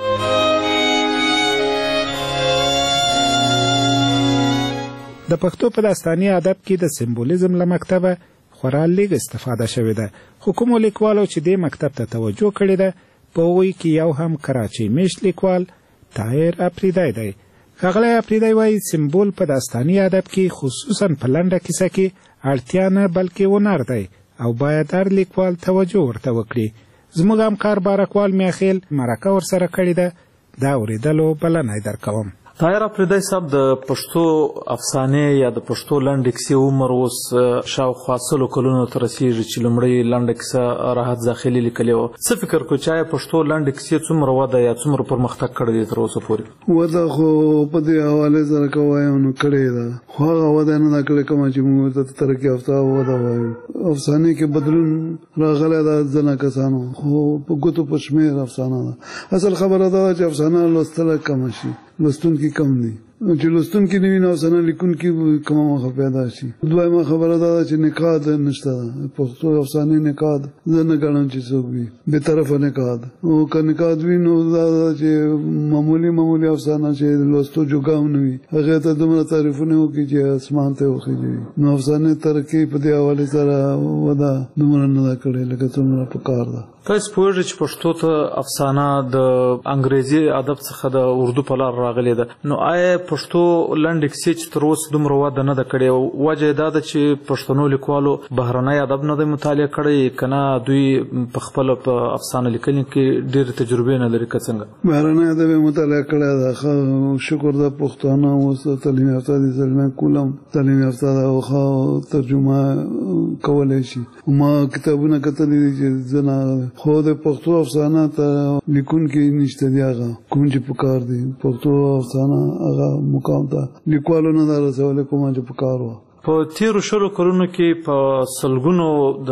Speaker 9: د پښتو په داستاني ادب کې د سمبولیزم له مکتبه خورا لږ استفاده شوې ده، خو کومو لیکوالو چې دې مکتب ته توجه کړې ده په هغوی کې یو هم کراچۍ میشت لیکوال طاهر اپریدی دی. ښاغلی اپریدی وایي سمبول په داستاني ادب کې خصوصا په لنډه کیسه کې اړتیا نه بلکې هنر دی او باید هر لیکوال توجه ورته وکړي. زموږ همکار بارکوال میاخیل مرکه ورسره کړې ده، دا اورېدلو بلنه درکوم.
Speaker 16: طاهر اپریدی صاحب د پښتو افسانې یا د پښتو لنډې کیسې عمر اوس شاوخوا سلو کلونو ته رسېږي چې لومړۍ لنډه کیسه راحت زاخلي لیکلې وه. څه فکر کوئ چې آیا پښتو لنډې کیسې څومره وده یا څومره پرمختګ کړی دی تر اوسه پورې؟
Speaker 3: وده خو په دې حوالې سره که وایم نو کړې ده، خو هغه وده نه ده کړې کومه چې موږ ورته ترقي یافته وده وایو. افسانې کې بدلون راغلی ده ځنه کسانو، خو په ګوتو په شمېر افسانه ده. اصل خبره دا ده چې افسانه لوستله کمه شي، لوستونکي کم دي، چې لوستونکي نه وي نو افسانه لیکونکي کمه مخه پیدا شي. دویمه خبره دا ده چې نقاد نشته ده، پښتو افسانې نقاد زه نه ګڼم چې څوک وي بې طرفه نقاد، او که نقاد وي نو دا ده چې معمولي معمولي افسانه چې لوستو جوګه هم نه وي هغې ته دومره تعریفونه وکړي چې اسمان ته وخېږي. نو افسانې ترقي په دې حوالې سره وده دومره نه ده کړې لکه څومره پکار ده.
Speaker 16: تاسو پوهېږئ چې پښتو ته افسانه د انګریزي ادب څخه د اردو په لار راغلې ده، نو آیا پښتو لنډې کیسې چې تر اوسه دومره وده نه ده کړې، وجه یې دا ده چې پښتنو لیکوالو بهرنی ادب نه دی مطالعه کړی که نه دوی په خپله په افسانه لیکنې کې ډېرې تجربې نه لري که څنګه؟
Speaker 3: بهرنی ادب یې مطالعه کړی ده، ښه شکر ده پښتانه اوس تعلیم یافته دي، زلمی کولم تعلیم یافته ده او ښه ترجمه کولی شي. ما کتابونه کتلي دي چې زه نه، خو د پښتو افسانه ته لیکونکي نشته دي هغه کوم چې پکار دي. پښتو افسانه هغه مقام ته لیکوالو نه ده رسولی کومه چې پکار وه.
Speaker 16: په تیرو شلو کلونو کې په سلګونو د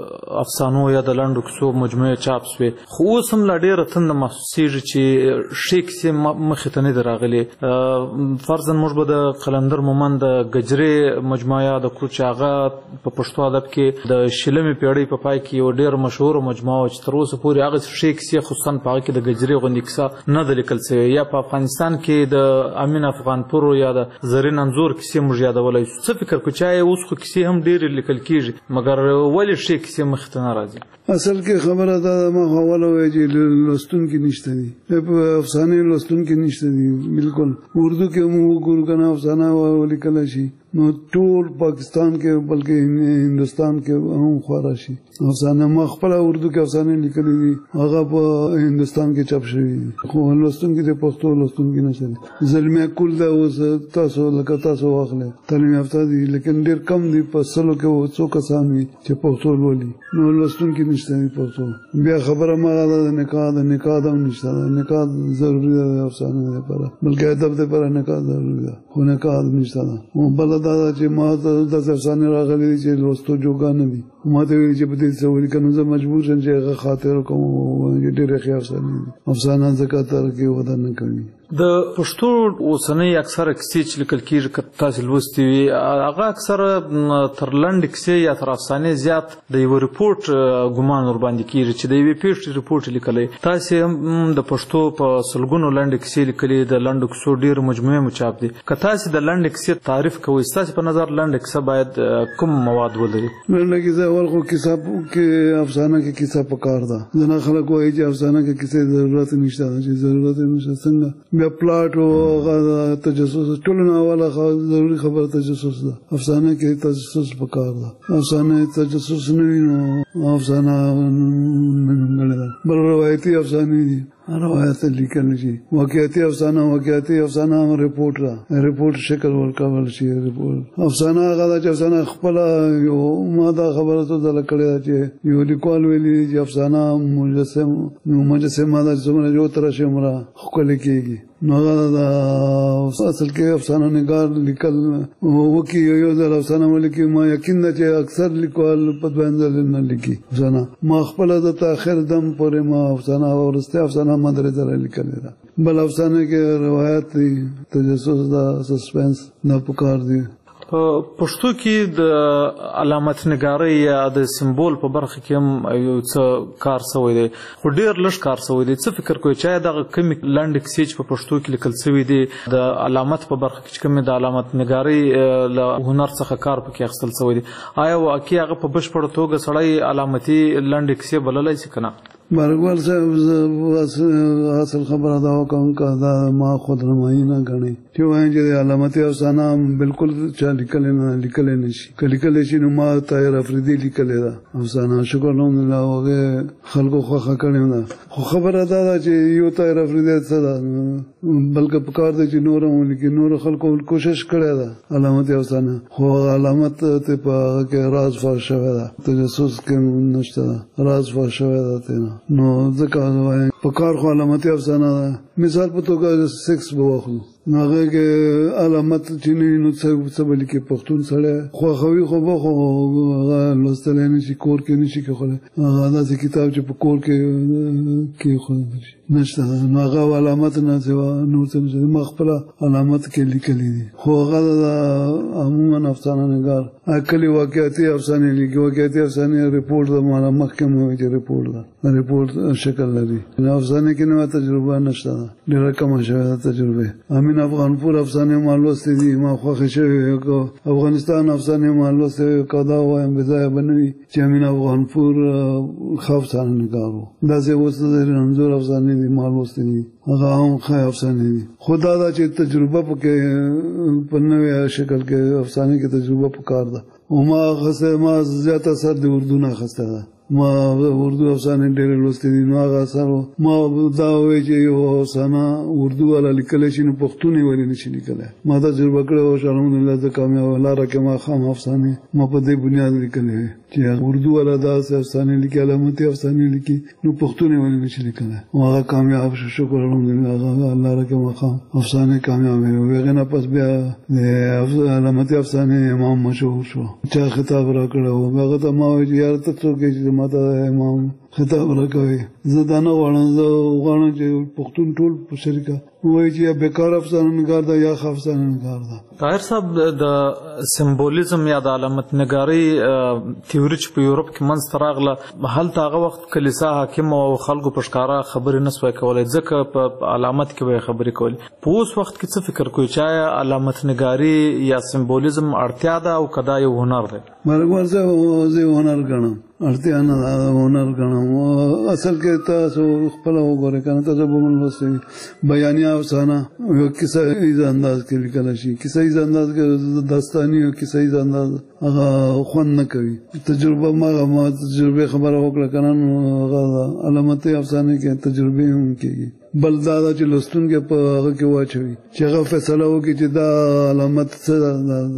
Speaker 16: افسانو یا د لنډو کیسو مجموعې چاپ شوې، خو اوس هم لا ډېره تنده محسوسېږي چې ښې کیسې مخې ته نه دي راغلې. فرضاً موږ به د قلندر مومند د ګجرې مجموعه یاده کړو چې هغه په پښتو ادب کې د شلمې پېړۍ په پای کې یو ډېر مشهوره مجموعه وه چې تر اوسه پورې هغسې ښې کیسې خصوصاً په هغه کې د ګجرې غوندې کیسه نه ده لیکل شوې. یا په افغانستان کې د امین افغانپور یا د زرین انځور کیسې موږ یادولی شو. څه فکر کو چې اوس خو کیسې هم ډېرې لیکل کېږي مګر ولې ښې کیسې مخې ته نه راځي؟
Speaker 3: اصل کې خبره دا ده، ما حواله وایي چې لوستونکي نشته دي، په افسانې لوستونکي نشته دي بالکل. اردو کې موږ وګورو که نه افسانه ولیکلی شي نو ټول پاکستان کې بلکې هندوستان کې هم خورا شي افسانه. ما خپله اردو کې افسانې لیکلي دي، هغه په هندوستان کې چاپ شوي دي، خو لوستونکي د پښتو لوستونکي نشته دي. زلمی کول ده اوس تاسو لکه تاسو واخلئ تعلیم یافته دي، لیکن ډېر کم دي، په سلو کې څو کسان وي چې پښتو لولي، نو لوستونکي نشته دي پښتو. بیا خبره مغه ده د نقاد، نقاد هم نشته ده. نقاد ضروري ده د افسانې لپاره، بلکې ادب لپاره نقاد ضروري ده، خو نقاد نشته ده. بله دا ده چې ما داسې افسانې راغلي دي چې لوستو جوګه نه دي، ما ته ویل چې په دې څه ولیکنو زه مجبور شم چې هغه خاطر کوم ډېرې ښې افسانې افسانه ځکه تر کې وده نه کوي.
Speaker 16: د پښتو اوسنۍ اکثره کیسې چې لیکل کېږي که تاسې لوستې وي هغه اکثره تر لنډې کیسې یا تر افسانې زیات د یوه ریپورټ ګمان ورباندې کېږي چې د یوې پېښې ریپورټ یې لیکلی. تاسې هم د پښتو په سلګونو لنډې کیسې لیکلي، د لنډو کیسو ډېر مجموعې مو چاپ دي. که تاسې د لنډې کیسې تعریف کوئ ستاسې په نظر لنډه کیسه باید کوم مواد ولري؟
Speaker 3: لنډه کیسه اول خو کیسه کې افسانه کې کیسه پکار ده. ځینې خلک وایي چې افسانه کې کیسې ضرورت نشته، چې ضرورت نشته څنګه بیا پلاټ او تجسس ټول نه اوله ضروري خبره تجسس ده. افسانه کې تجسس پکار ده. افسانه تجسس نه وي نو افسانه نه ده. بل روایتي افسانې دي، روایت لیکل شي. واقعیتي افسانه واقعیتي افسانه هم ریپورټ را ریپورټ شکل ورکول شي. ریپورټ افسانه هغه چې افسانه خپل یو ما دا خبره ته دل کړی چې یو لیکوال ویلي چې افسانه مجسم مجسم دا څومره یو تر شمره خپل کېږي نو هغه دا اصل کې افسانه نگار لیکل وکي یو ځل افسانه ولیکي. ما یقین ده چې اکثر لیکوال په دوینځل نه لیکي افسانه. ما خپل د تاخير دم پورې ما افسانه ورسته افسانه مدرسه سره لیکل دي. بل افسانه کې روایت دي، تجسس دا سسپنس نه پکار دي.
Speaker 16: پښتو کې د علامت نګارۍ یا د سمبول په برخه کې هم یو څه کار شوی دی، خو ډېر لږ کار شوی دی. څه فکر کوئ چې دغه کمې لنډې کیسې چې په پښتو کې لیکل شوي دي د علامت په برخه کې چې کومې د علامت نګارۍ له هنر څخه کار پکې اخیستل شوی دی، آیا واقعي هغه په بشپړه توګه سړی علامتي لنډې کیسې بللی شي که نه؟
Speaker 3: بارګوال صاحب اصل خبره دا وکم که دا ما خود نمایي نه ګڼي چې وایم چې د علامتي افسانه بالکل چا لیکلی نه لیکلی نه شي. که لیکلی شي نو ما طاهر افریدي لیکلی ده افسانه، شکر الحمدلله هغې خلکو خوښه کړې ده. خو خبره دا ده چې یو طاهر افریدي څه ده بلکې پکار دی چې نور هم ولیکي. نورو خلکو کوشش کړې ده علامتي افسانه، خو علامت ته په هغه کې راز فاش شوی ده، تجسس کې نشته ده، راز فاش شوی ده تېنه. نو ځکه وایم په کار خو علامتي افسانه ده. مثال په توګه سکس به واخلو نو هغه کې علامت چې نه نو څه به لیکي پښتون سړی خواښوي خو به خو هغه لوستلی نه شي، کور کې نه شي کېښولی. هغه داسې کتاب چې په کور کې کېښودلی شي نشته، نو هغه علامت نه سوا نور څه نشته. ما خپله علامت کې لیکلی دي، خو هغه د عموما افسانه نګار کلي واقعیتي افسانې لیکي. واقعیتي افسانې ریپورټ ده، مالا مخکې مو وایي چې ریپورټ ده، رپورټ شکل لري. افسانه کې نوې تجربه نشته، ډېره کمه شوې ده تجربه. امین افغانپور افسانې ما لوستې دي، ما خوښې شوې. افغانستان افسانې ما لوستې که دا وایم بې ځایه به نه وي چې امین افغانپور ښه افسانه نګار و. داسې اوس د رنځور افسانې دي ما لوستې دي، هغه هم ښه افسانې دي. خو دا ده چې تجربه پکې په نوې شکل کې افسانې کې تجربه پکار ده. او ما اخیسته ما زیات اثر د اردو نه اخیسته ده. ما اردو افسانې ډېرې لوستې دي، نو هغه اثر ما دا وایي چې یو افسانه اردو والا لیکلی شي نو پښتون یې ولې نه شي لیکلی. ما تجربه کړې وه الحمدلله زه کامیابه لاره کې ما خام افسانې ما په دې بنیاد لیکلې وې چې اردو والا داسې افسانې لیکي، علامتي افسانې لیکي، نو پښتون یې ولې نه شي لیکلی. هغه کامیاب شو، شکر الحمدلله. هغه لاره کې ما خام افسانې کامیابې وې. هغې نه پس بیا د علامتي افسانې امام مشهور شو، چا خطاب راکړی و. هغه ته ما وایي چې یاره ته څوک یې چې ما ته امام خطاب راکوي. زه دا نه غواړم، زه غواړم چې پښتون ټول په شریکه وایي چې یا بیکار افسانه نګار ده یا ښه افسانه نګار ده.
Speaker 16: طاهر صاحب د سمبولیزم یا د علامت نګارۍ تیوري چې په یورپ کې منځته راغله، هلته هغه وخت کلیسا حاکم او خلکو په ښکاره خبرې نه سوی کولی، ځکه په علامت کې به یې خبرې کولې. په اوس وخت کې څه فکر کوئ چې آیا علامت نګاري یا سمبولیزم اړتیا ده او که دا یو هنر دی؟
Speaker 3: مرګوال زه زه هنر ګڼم، اړتیا نه ده، هنر ګڼم. اصل کې تاسو خپله وګورئ که نه، تاسو به ولوستئ بیانیه افسانه یو کیسه ایز انداز کې لیکلی شي. کیسه ایز انداز کې داستاني او کیسه ایز انداز هغه خوند نه کوي. تجربه ما ما تجربې خبره وکړه که نه، نو هغه علامتي افسانې کې تجربې هم کېږي. بل دا ده چې لوستونکي په هغه کې واچوي چې هغه فیصله وکړي چې دا علامت څه ده.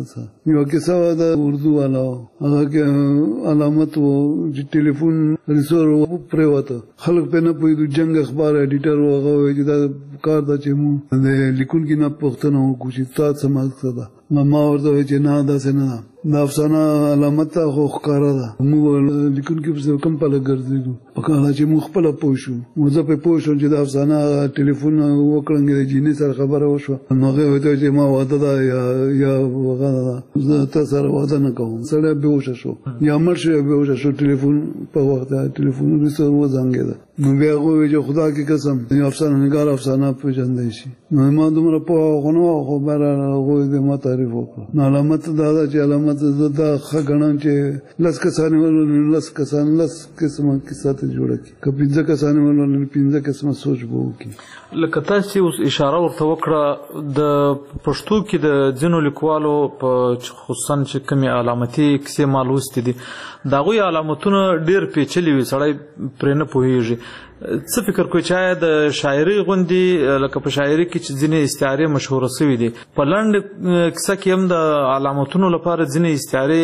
Speaker 3: یوه کیسه وه د اردو والا وه، هغه کې علامت و چې ټلیفون ریسور پرېوته، خلک پرې نه پوهېدو. جنګ اخبار ایډیټر و، هغه وایي چې دا کار ده چې موږ د لیکونکي نه پوښتنه وکړو چې تا څه مقصد ده. ما ورته چې نه داسې نه ده د افسانه علامت خو ښکاره ده موږ لیکونکي پسې کوم پله ګرځېږو په کله چې موږ خپله پوه شو نو زه پرې پوه شوم چې د افسانه ټلیفون وکړم د جینۍ سره خبره وشوه نو هغې ورته چې ما واده ده یا یا هغه ده زه تا سره واده نه کوم سړی بېهوشه شو یا مړ شو یا بېهوشه شو ټلیفون په وخت ټلیفون وروسته وزنګېده نو بیا هغه وویل چې خدا کې قسم یو افسانه نګار افسانه پېژندی شي نو ما دومره پوهه خو نه وه خو بهرحال هغوی د ما تعریف وکړه نو علامت دا ده چې علامت زه دا ښه ګڼم چې لس کسانې ولولي لس کسان لس قسمه کیسه ته جوړه کړي که پنځه کسانې ولولي پنځه قسمه سوچ به وکړي
Speaker 16: لکه تاسې اوس اشاره ورته وکړه د پښتو کې د ځینو لیکوالو په خصوصا چې کومې علامتي کیسې ما لوستې دي د هغوی علامتونه ډېر پیچلي وي سړی پرې نه پوهېږي څه فکر کوئ چې آیا د شاعري غوندې لکه په شاعري کې چې ځینې استعارې مشهوره شوي دي په لنډ کیسه کې هم د علامتونو لپاره ځینې استعارې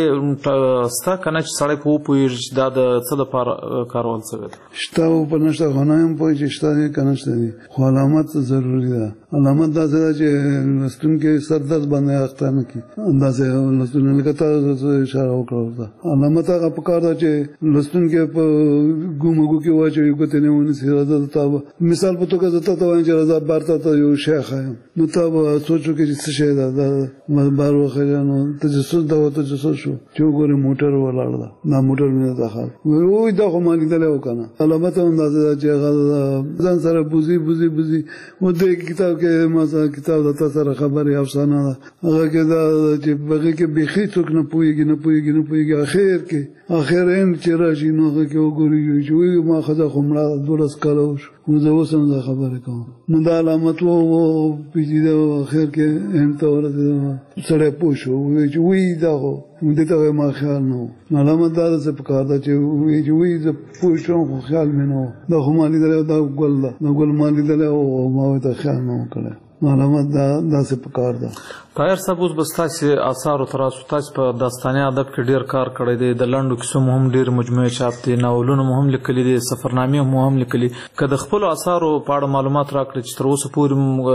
Speaker 16: شته که نه چې سړی په وپوهېږي چې دا د څه لپاره کارول شوی ده
Speaker 3: شته او په نشته خو نه یم پوه چې شته دي که نشته دي خو علامت ضروري ده علامت داسې ده چې لوستونکی سر درد باندې اخته نه کړي داسې لوستونکی لکه تا اشاره وکړه ورته علامت هغه پکار ده چې لوستونکی په ګومګو کې واچوي ګوتې نه ونیسي راځه تا به مثال په توګه زه تا ته وایم چې راځه بار ته ته یو شی ښایم نو تا به سوچ وکړې چې څه شی ده دا بار وښیه نو تجسس ده و تجسس شو چې وګورې موټر ولاړ ده دا موټر مې ته ښه وایي دا خو ما لیدلی و که نه علامت هم داسې ده چې هغه ځان سره بوزي بوزي بوزي و دې کتاب کې ما سره کتاب ده تا سره خبرې افسانه ده هغه کې دا چې هغې کې بیخي څوک نه پوهېږي نه پوهېږي نه پوهېږي اخر کې اخر هند چې راشي نو هغه کې وګوري چې وایي ما ښځه خو مړه دولس کاله وشو نو زه اوس هم دا خبرې کوم نو دا علامت و پیچیده و اخر کې هند ته ورسېده سړی پوه شو وایي چې وایي دا خو دې ته وایي ما خیال نه و نو علامت دا داسې پکار ده چې وایي چې وایي زه پوه شوم خو خیال مې نه و دا خو ما لیدلی دا ګل ده دا ګل ما لیدلی و ما ورته خیال نه و کړی علامت دا داسې پکار ده
Speaker 16: طاهر صاحب اوس به ستاسې اثارو ته راسو تاسې په داستاني ادب کې ډېر کار کړی دی د لنډو کیسو مو هم ډېرې مجموعې چاپ دي ناولونه مو هم لیکلي دي سفرنامې مو هم لیکلي که د خپلو اثارو په اړه معلومات راکړئ چې تر اوسه پورې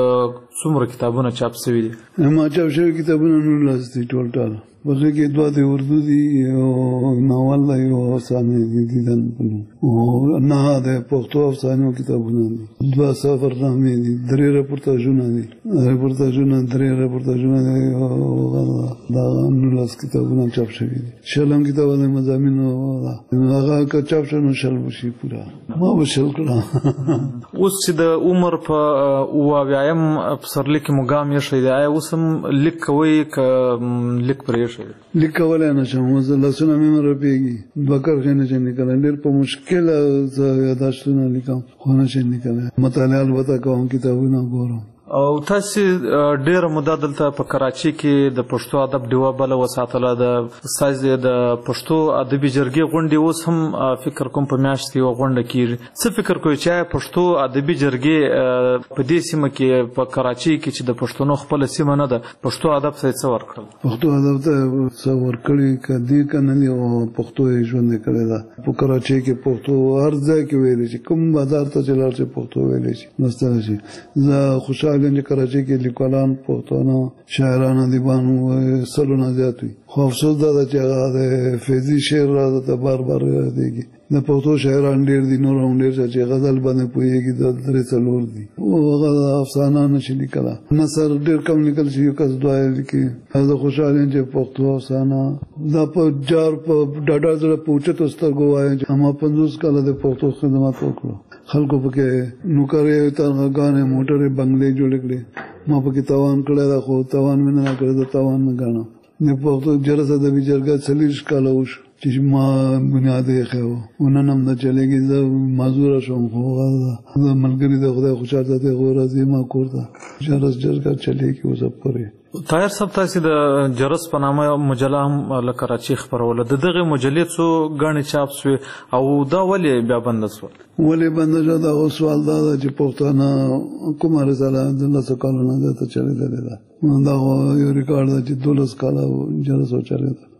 Speaker 16: څومره کتابونه چاپ شوي دي
Speaker 3: ما چاپ شوي کتابونه نولس دي ټول ټاله په هغې کې دوه د اردو دي یو ناول دی یو افسانې دي دیدن نهه د پښتو افسانو کتابونه دي دوه سفرنامې دي درې رپورتاژونه دي رپورتاژونه درې رپورتاژونه دي دا نولس کتابونه چاپ شوي دي شل هم کتابونه د مضامینو هغه که چاپ شو نو شل به شي پوره ما به شل کړه
Speaker 16: اوس چې د عمر په اووه اویایم پسرلي کې مو ګام ایښی دی آیا اوس هم لیک کوئ که لیک پرې
Speaker 3: لیک کولی نه شم اوس لاسونه مې رپېږي دوه کرښې نه شم لیکلی ډېر په مشکله زه یاداشتونه لیکم خو نه شم لیکلی مطالعه البته کوم کتابونه ګورم
Speaker 16: او تاسې ډېره موده دلته په کراچۍ کې د پښتو ادب ډیوه بله وساتله د ستاسې د پښتو ادبي جرګې غونډې اوس هم فکر کوم په میاشت کې یوه غونډه کېږي څه فکر کوئ چې آیا پښتو ادبي جرګې په دې سیمه کې په کراچۍ کې چې د پښتنو خپله سیمه نه ده پښتو ادب ته یې څه ورکړل
Speaker 3: پښتو ادب ته څه ورکړي که دي که نه دي او پښتو یې ژوندی کړې ده په کراچۍ کې پښتو هر ځای کې ویلی شي کوم بازار ته چې لاړ شي پښتو ویلی شي لوستلی شي زه خوشحال یم چې کراچۍ کې لیکوالان پښتانه شاعران ادیبان سلو نه زیات وي خو افسوس دا ده چې هغه د فیضي شعر راته بار بار یادېږي د پښتو شاعران ډېر دي نور هم ډېر چې غزل باندې پوهېږي دا درې څلور دي هغه افسانه نه شي لیکلی نثر ډېر کم لیکل شي یو کس دوه یې لیکي زه خوشحال یم چې پښتو افسانه دا په جار په ډاډه زړه په اوچتو سترګو وایم چې ما پنځوس کاله د پښتو خدمت وکړو خلکو پکې نوکرې تنخواګانې موټرې بنګلې جوړې کړې ما پکې تاوان کړی ده خو تاوان مې نه کړی ده تاوان نه ګڼم د پښتو جرس ادبي جرګه څلېرویشت کاله وشو چې ما بنیاد یې ایښی و او نن هم نه چلېږي زه معذوره شوم خو زه ملګري د خدای خوشحال ساتي خو راځي ما کور ته جرس جرګه چلېږي اوسه پورې
Speaker 16: طاهر صاحب تاسې د جرس په نامه مجله هم له کراچۍ خپروله د دغې مجلې څو ګڼې چاپ سوې او دا ولې بیا بنده سوه
Speaker 3: ولې بنده شوه دا خو سوال دا ده چې پښتانه کومه رساله د لسو کالو نه زیاته چلېدلې ده دا خو یو ریکارډ ده چې دولس کاله جرس وچلېده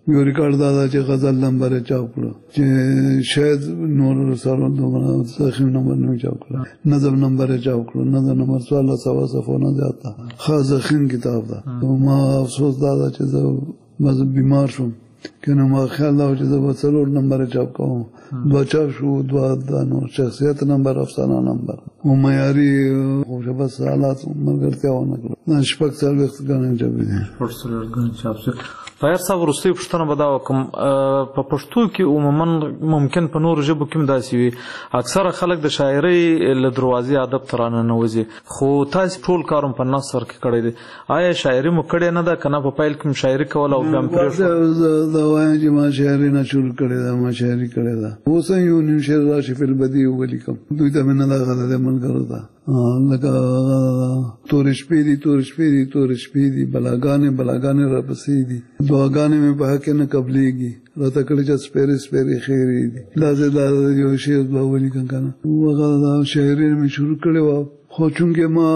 Speaker 3: یو ریکارډ دا ده چې غزل نمبر یې چاپ کړو چې شاید نور رسالو دومره زخیم نمبر نه چاپ کړو نظم نمبر یې چاپ کړو نظم نمبر څوارلس سوه صفحو نه زیات ده ښه زخیم کتاب ده ما افسوس دا ده چې زه بس بیمار شوم کنه ما خیال دا چې زه به څلور نمبر یې چاپ کوم دوه چاپ شو دوه دا نو شخصیت نمبر افسانه نمبر و معیاري خو بس حالات ملګرتیا ونه کړه دا شپږ څلوېښت ګڼې چاپې دي
Speaker 16: شپږ څلوېښت ګڼې چاپ شوي. طاهر صاحب وروستۍ پوښتنه به دا وکړم په پښتو کې عموما ممکن په نورو ژبو کې هم داسې وي اکثره خلک د شاعرۍ له دروازې ادب ته راننوځي خو تاسې ټول کار هم په نثر کې کړی دی آیا شاعري مو کړې نه ده که نه په پیل کې شاعري کوله او بیا هم پرېښوده
Speaker 3: دا وایم چې ما شاعري نه شروع کړې ده ما شاعري کړې ده اوس هم یو نیم شعر راشي فی البدیع ولیکم دوی ته مې نه ده غله دی ملګرو ته لکه تورې شپې دي تورې شپې دي تورې شپې دي بلاګانې بلاګانې راپسې دي دعاګانې مې په حق نه قبلېږي راته کړي چې سپېرې سپېرې خیرې دي داسې دا یو شعر دوه ولیکم که نه هغه دا شاعري مې شروع کړې وه خو چونکې ما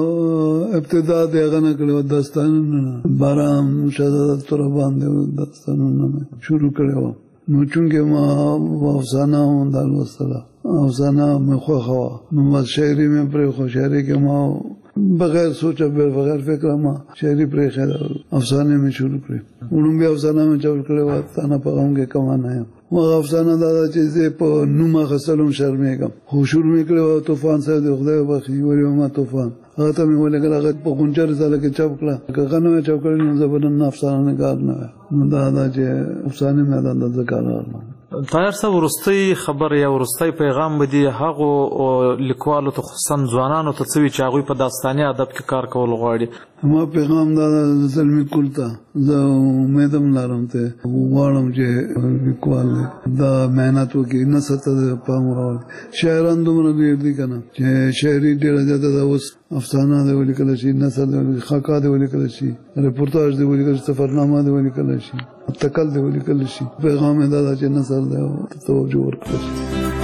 Speaker 3: ابتدا د هغه نه کړې وه داستانونه باران شهزاده توره باندې داستانونه مې شروع کړې وه نو چونکې ما افسانه هم دا لوستله افسانه مې خوښه وه نو بس شاعري مې پرېښوه شاعري کې ما بغیر سوچه بغیر فکره ما شاعري پرېښې ده افسانې مې شروع کړې وړومبۍ افسانه مې چاپ کړې وه تانه په غم کې کمانه یم هغه افسانه دا ده چې زه په نوم اخیستلو هم شرمېږم خو شروع مې کړې وه طوفان صاحب د خدای وبخښي ولې ما طوفان هغه ته مې ولېږل هغه په غونچه رساله کې چاپ کړه که هغه نه وی چاپ کړې نو زه به نن افسانه نګار نه وی نو دا ده چې افسانې مې دا ده زه کار راغلم.
Speaker 16: طاهر صاحب وروستی خبر یا وروستی پیغام به دي هغو لیکوالو ته خصوصا ځوانانو ته څه وي چې هغوی په داستاني ادب کې کار کول غواړي؟
Speaker 3: ما پیغام دا ده زلمي کل ته زه امید هم لرم ته غواړم چې لیکوال دا محنت وکړي نثر ته پام راوړي شاعران دومره ډېر دي که نه چې شاعري ډېره زیاته ده اوس افسانه دی ولیکلی شي نثر دی ولیکلی خاکا دی ولیکلی شي ریپورتاژ دی ولیکلی شي سفرنامه دی ولیکلی شي تکل دی ولیکلی شي پیغام یې دا ده چې نثر دی توجه ورکړل شي.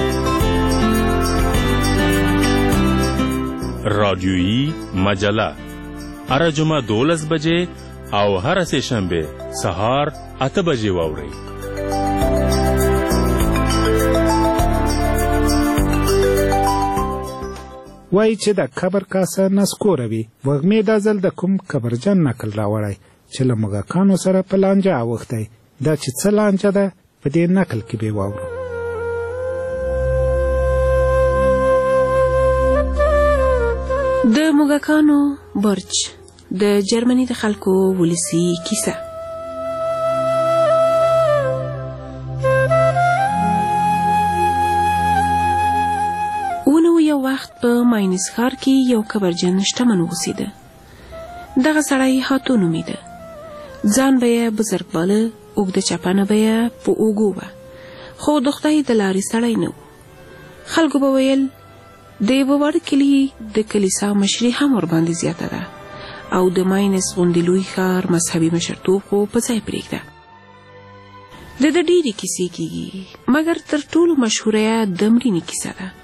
Speaker 17: رادیویی مجله هره جمعه دولس بجې او هره سه شنبه سهار اته بجې واورئ.
Speaker 9: وایي چې د قبر کاسه نسکوره وي وږمې دا ځل د کوم قبرجن نکل راوړی چې له موږکانو سره په لانجه اوښتی دا چې څه لانجه ده په دې نکل کې به واورو.
Speaker 18: د موږکانو برج د جرمني د خلکو ولسي کیسه. یو وخت په ماینس ښار کې یو کبرجن شتمن اوسېده. دغه سړی هاتو نومېده. ځان به یې بزرګ باله اوږده چپنه به یې په اوږو وه خو د خدای د لارې سړی نه و. خلکو به ویل د یوه وړ کلي د کلیسا مشري هم ورباندې زیاته ده او د ماینس غوندې لوی ښار مذهبي مشرتوب خو په ځای پرېږده. د ده ډېرې کیسې کېږي مګر تر ټولو مشهوره یې د مړینې کیسه ده.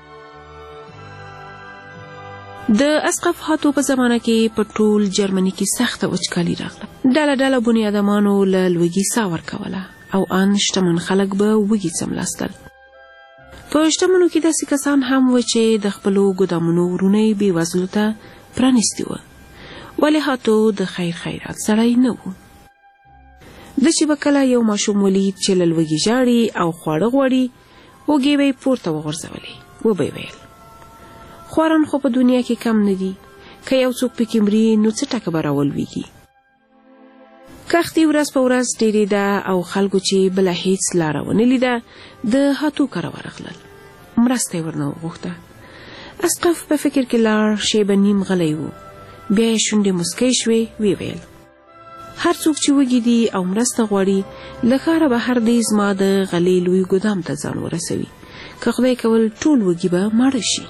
Speaker 18: د اسقف هاتو په زمانه کې په ټول جرمني کې سخته وچکالي راغله. ډله ډله بني ادمانو له لوږې ساه ورکوله او ان شتمن خلک به وږي څملاستل. په شتمنو کې داسې کسان هم و چې د خپلو ګدامونو ورونه یې بېوزلو ته پرانیستي وه ولې هاتو د خیر خیرات سړی نه و. ده چې به کله یو ماشوم ولید چې له لوږې ژاړي او خواړه غواړي اوږې به یې پورته وغورځولې وبه یې ویل خواران خو په دنیا کې کم نه دي که یو څوک پکې مري نو څه ټکه به راولویږي. کښتۍ ورځ په ورځ ډېرېده او خلکو چې بله هیڅ لاره ونه لیده د هاتو کره ورغلل. مرسته یې ورنه وغوښته. اسقف په فکر کې لاړ شیبه نیم غلی و. بیا یې شونډې مسکی شوې ویې ویل هر څوک چې وږي دي او مرسته غواړي له ښاره بهر دی زما د غلې لوی ګدام ته ځان ورسوي که خدای کول ټول وږي به ماړه شي.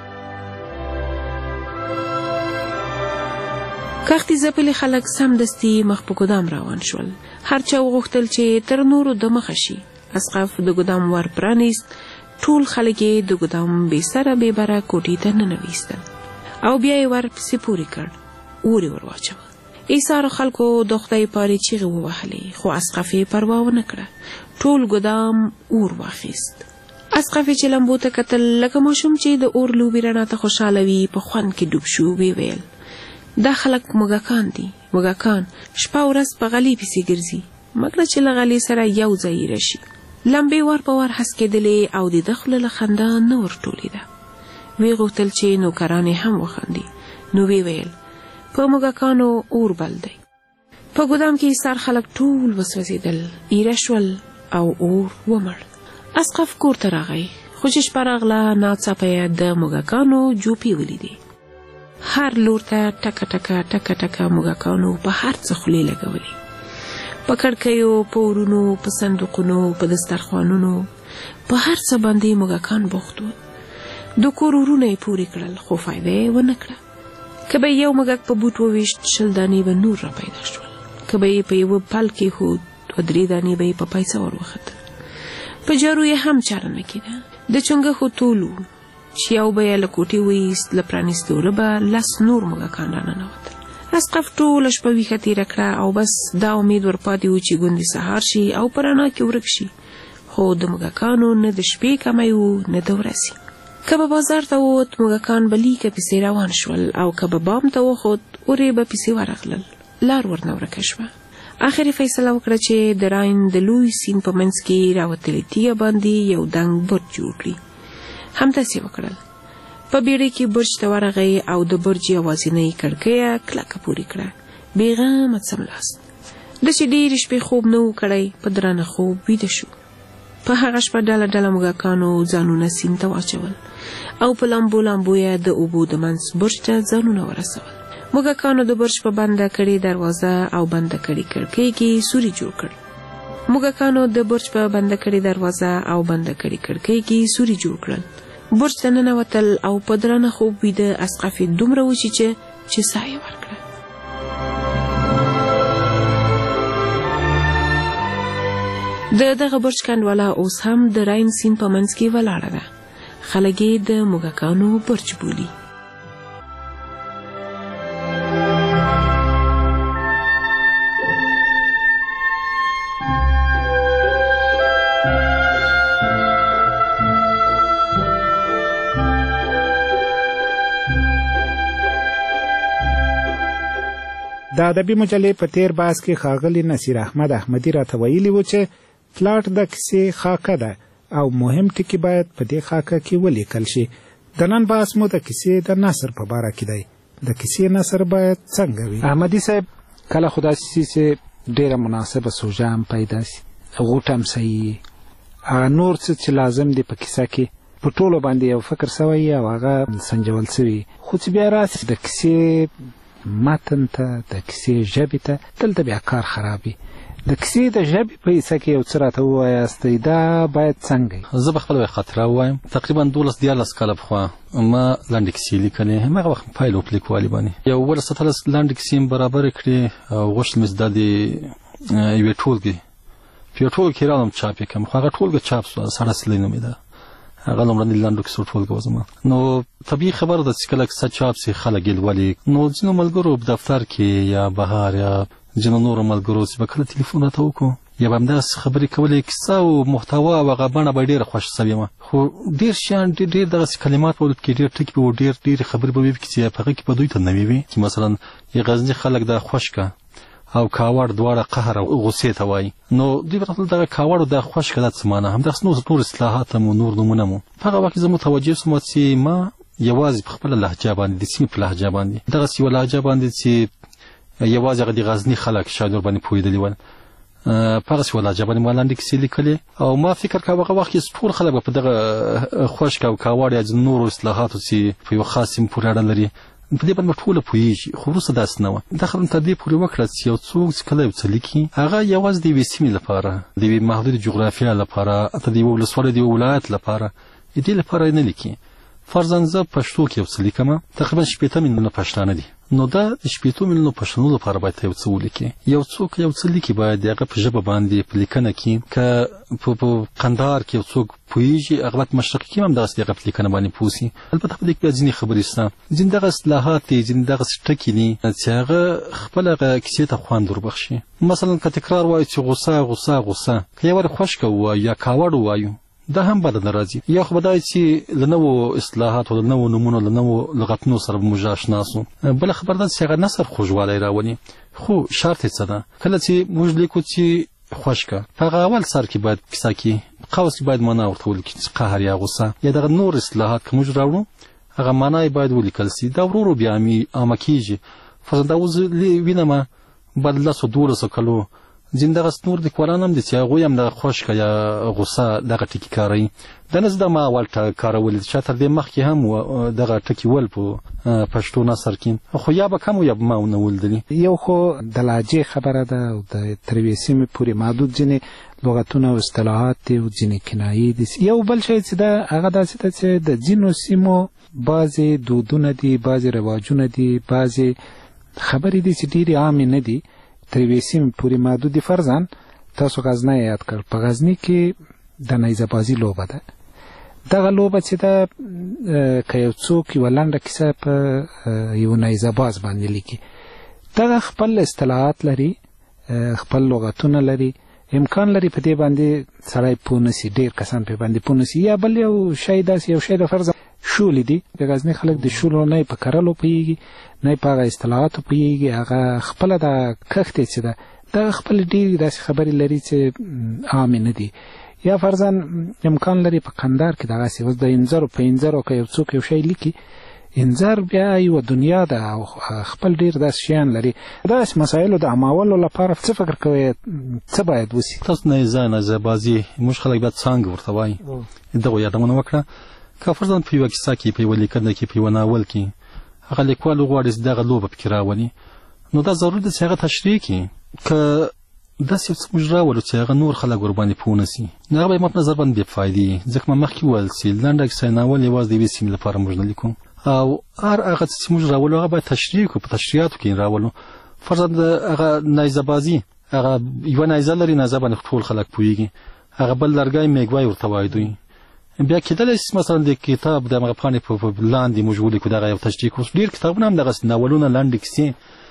Speaker 18: کښتۍ ځپلي خلک سمدستي مخ په ګدام روان شول. هر چا وغوښتل چې تر نورو د مخه شي. اسقف د ګدام ور پرانیست. ټول خلک یې د ګدام بې سره بې بره کوټې ته ننویستل او بیا یې ور پسې پورې کړ. اور یې ور واچوه. ایثارو خلکو د خدای پارې چیغې ووهلې، خو اسقف یې پروا ونه کړه. ټول ګدام اور واخیست. اسقف چې لمبو ته کتل لکه ماشوم چې د اور لوبې رڼا ته خوشحاله وي، په خوند کې ډوب شو. وی ویل دا خلک موږکان دي، موږکان شپه ورځ په غلې پسې ګرځي، مګر چې له غلې سره یو ځای راشي. لمبې ور په ور هسکېدلې او د ده خوله له خندا نه ورټولېده. وی غوښتل چې نوکران یې هم وخاندي، نو وی ویل په موږکانو اور بل دی. په ګدام کې ایثار خلک ټول وسوځېدل، ایره شول او اور ومړ. اسقف کور ته راغی، خو چې شپه راغله ناڅاپه یې د موږکانو جوپې ولیدې. هر لور ته ټکه ټکه ټکه ټکه موږکانو په هر څه خولې لګولې، په کړکیو، په ورونو، په صندوقونو، په دسترخوانونو، په هر څه باندې موږکان بوخت وو. د کور ورونه یې پورې کړل، خو فایده یې ونه کړه. که به یو موږک په بوټ وویشت، شل دانې به نور را پیدا شول. که به یې په یوه پل کېښود، دوه درې دانې به یې په پیسه ور وختل. په جارو یې هم چاره نه کېده. د چونګښو تول و چې یو به یې له کوټې وایست، له پرانیستې وره به لس نور موږکان را ننوتل. اسقف ټوله شپه ویښه تېره کړه او بس دا امید ورپاتې و چې ګوندې سهار شي او په رڼا کې ورک شي. خو د موږکانو نه د شپې کمی و نه د ورځې. که به بازار ته ووت، موږکان به لیکه پسې روان شول، او که به بام ته وخوت، اورې به پسې ورغلل. لار ورنه ورکه شوه. آخر یې فیصله وکړه چې د راین د لوی سیند په منځ کې راوتلې تیږه باندې یو دنګ برج جوړ کړي. همداسې وکړل. په بیړۍ کې برج ته ورغی او د برج یوازینۍ کړکۍ کلکه پورې کړه. بېغمه څملاست. ده چې ډېرې شپې خوب نه و کړی، په درانه خوب ویده شو. په هغه شپه ډله ډله موږکانو ځانونه سیند ته واچول او په لامبو لامبو یې د اوبو د منځ برج ته ځانونه ورسول. موږکانو د برج په بنده کړې دروازه او بنده کړې کړکۍ کې سوري جوړ کړ. موږکانو د برج په بنده کړې دروازه او بنده کړې کړکۍ کې سوري جوړ کړل. برج ته ننوتل او په درانه خوب ویده اسقف یې دومره وچیچه چې ساه یې ورکړه. د دغه برج کنډواله اوس هم د راین سیند په منځ کې ولاړه ده. خلک یې د موږکانو برج بولي.
Speaker 9: د ادبي مجلې په تیر بحث کې ښاغلي نصیر احمد احمدي راته ویلي و چې پلاټ د کیسې خاکه ده او مهم ټکي باید په دې خاکه کې ولیکل شي. د نن بحث مو د کیسې د نثر په باره کې دی. د کیسې نثر باید څنګه وي؟ احمدي صاحب، کله خو داسې شي چې ډېره مناسبه سوژه هم پیدا شي، غوټه هم صحیح، نور څه چې لازم دی په کیسه کې په ټولو باندې یو فکر سوی او هغه سنجول سوي، خو چې بیا راسي د کیسې متن ته، د کیسې ژبې ته، دلته بیا کار خرابي. د کیسې د ژبې په حصه کې یو څه راته ووایاستئ، دا باید څنګه وي؟
Speaker 19: زه به خپله خاطره ووایم. تقریبا دولس دیارلس کاله پخوا ما لنډې کیسې لیکلې، هماغه وخت مې پیل وکړ لیکوالي باندې. یو اوولس اتلس لنډې کیسې مې برابرې کړې او غوښتل مې چې دا د یوې ټولګې په یو ټولګه کې راوړم چاپ یې کړم، خو هغه ټولګه چاپ سوه، سړه سیلۍ نومېده. هغه لومړنۍ لنډو کیسو ټولګه وه زما. نو طبیعي خبره ده چې کله کیسه چاپ سي خلک یې لولي. نو ځینو ملګرو په دفتر کې یا بهر یا ځینو نورو ملګرو چې به کله تلیفون راته وکړو یا به همداسې خبرې کولې، کیسه او محتوا او هغه بڼه به ډېره خوښ سوې وه. خو ډېر شیان ډېر دغسې کلمات به ولید کې ډېر ټکي به و، ډېر ډېرې خبرې به وي چې په هغه کې به دوی ته نوې وي. چې مثلا یې غزني خلک دا خوشکه او کاوړ دواړه قهر او غصې ته وایي. نو دوی به راته دغه کاوړ او دا خوشکه دا څه معنی، همداسې نور نور اصطلاحات هم و، نور نومونه مو. په هغه وخت کې زه متوجه شوم چې ما یوازې په خپله لهجه باندې د سیمې په لهجه باندې دغسې یوه لهجه باندې چې یوازې هغه د غزني خلک شاید ورباندې پوهېدلي ول، په هغسې یوه لهجه باندې ما لنډې کیسې لیکلې. او ما فکر کوه هغه وخت کې ټول خلک به په دغه خوشک او کاوړ یا نورو اصطلاحاتو چې په یوه خاص سیمې پورې اړه لري په دې باندې ټوله پوهېږي. خو وروسته داسې نه وه. دا خبره مې تر دې پورې وکړه چې یو څوک چې کله یو څه لیکي هغه یوازې د یوې سیمې لپاره، د یوې محدودې جغرافیا لپاره، حتی د یوه ولسوالۍ د یوه ولایت لپاره، د دې لپاره یې نه لیکي. فرضاً زه پښتو کې یو څه لیکم، تقریبا شپېته میلیونه پښتانه دي، نو دا د شپېتو میلیونو پښتنو لپاره باید یو څه ولیکي. یو څوک یو څه لیکي باید هغه په ژبه باندې په لیکنه کې که په قندهار کې یو څوک پوهېږي هغه باید مشرقي کې هم دغسې هغه په لیکنه باندې پوه سي. البته په دې کې بیا ځینې خبرې شته، ځینې دغه اصطلاحات دي، ځینې دغسې ټکي دي چې هغه خپل هغه کیسې ته خوند وربخشي. مثلا که تکرار وایو چې غوسه غوسه غوسه، که یو وارې خوشکه ووایو یا کاوړ ووایو دا هم بده نه راځي. یا خو به دا چې له نوو اصطلاحاتو له نوو نومونو له نوو لغتونو سره به موږ اشنا سو. بله خبره ده چې هغه نثر خوږوالی راولي، خو شرط یې څه ده؟ کله چې موږ لیکو چې خوشکه، په هغه اول سر کې باید کیسه کې قوس کې باید معنا ورته ولیکي چې قهر یا غوسه یا دغه نور اصطلاحات که موږ راوړو هغه معنا یې باید ولیکل سي. دا ورو ورو بیا عامه کېږي. فرضاً دا اوس وینمه بعد لسو دولسو کلو ځینې دغسې نور لیکوالان هم دي چې هغوی هم دغه خوشکه یا غوسه دغه ټکي کاروي. دا نه زه دا ما اول کارولي، شاید تر دې مخکې هم دغه ټکي ول په پښتو نثر کې، خو یا به کم و یا به ما ونه ولیدلي.
Speaker 9: یو خو د لهجې خبره ده او د تر یوې سیمې پورې محدود ځینې لغتونه او اصطلاحات دي او ځینې کنایې دي. یو بل شی چې ده هغه داسې ده چې د ځینو سیمو بعضې دودونه دي، بعضې رواجونه دي، بعضې خبرې دي چې ډېرې عامې نه دي، تر یوې سیمې پورې محدود دي. فرضاً تاسو غزنی یاد کړ، په غزني کې د نیزه بازي لوبه ده. دغه لوبه چې ده که یو څوک یوه لنډه کیسه په یو نیزه باز باندې لیکي، دغه خپل اصطلاحات لري، خپل لغتونه لري، امکان لري په دې باندې سړی پوه نه سي، ډېر کسان په باندې پوه نه سي. یا بل یو شی داسې یو شی د فرضاً شولې دي، د غزني خلک د شولو نه په کرلو پوهېږي، نه په هغه اصطلاحاتو پوهېږي، هغه خپله د کښتې چې ده دغه خپل ډېرې داسې خبرې لري چې عامې نه دي. یا فرضاً امکان لري په قندهار کې دغسې اوس د انځرو په انځرو که یو څوک یو شی لیکي، انځر بیا یوه دنیا ده او خپل ډېر داسې شیان لري. داسې مسایلو د عامولو لپاره څه فکر کوئ څه باید وسي؟
Speaker 19: تاسو نیزه نیزه بازي موږ خلک باید څانګه ورته وایي. دغه یادونه وکړه که فرضاً په یوه کیسه کې په یوه لیکنه کې په یوه ناول کې هغه لیکوال وغواړي چې دغه لوبه پکې راولي، نو دا ضروري ده چې هغه تشریح کړي. که داسې یو څه موږ راولو چې هغه نور خلک ورباندې پوه نه سي، نو هغه به زما په نظر باندې بې فایدې وي. ځکه ما مخکې وویل چې لنډه کیسه ناول یوازې د یوې سیمې لپاره موږ نه لیکو، او هر هغه څه چې موږ راولو هغه باید تشریح کړو، په تشریحاتو کې راولو. فرضاً د هغه نیزه بازي، هغه یوه نیزه لري، نیزه باندې ټول خلک پوهېږي، هغه بل لرګی میږوی ورته وایي دوی. بیا کېدلی شي مثلا د کتاب د هغه پاڼې په لاندې موږ ولیکو دغه یو تشریح کړو. ډېر کتابونه هم دغسې ناولونه لنډې کیسې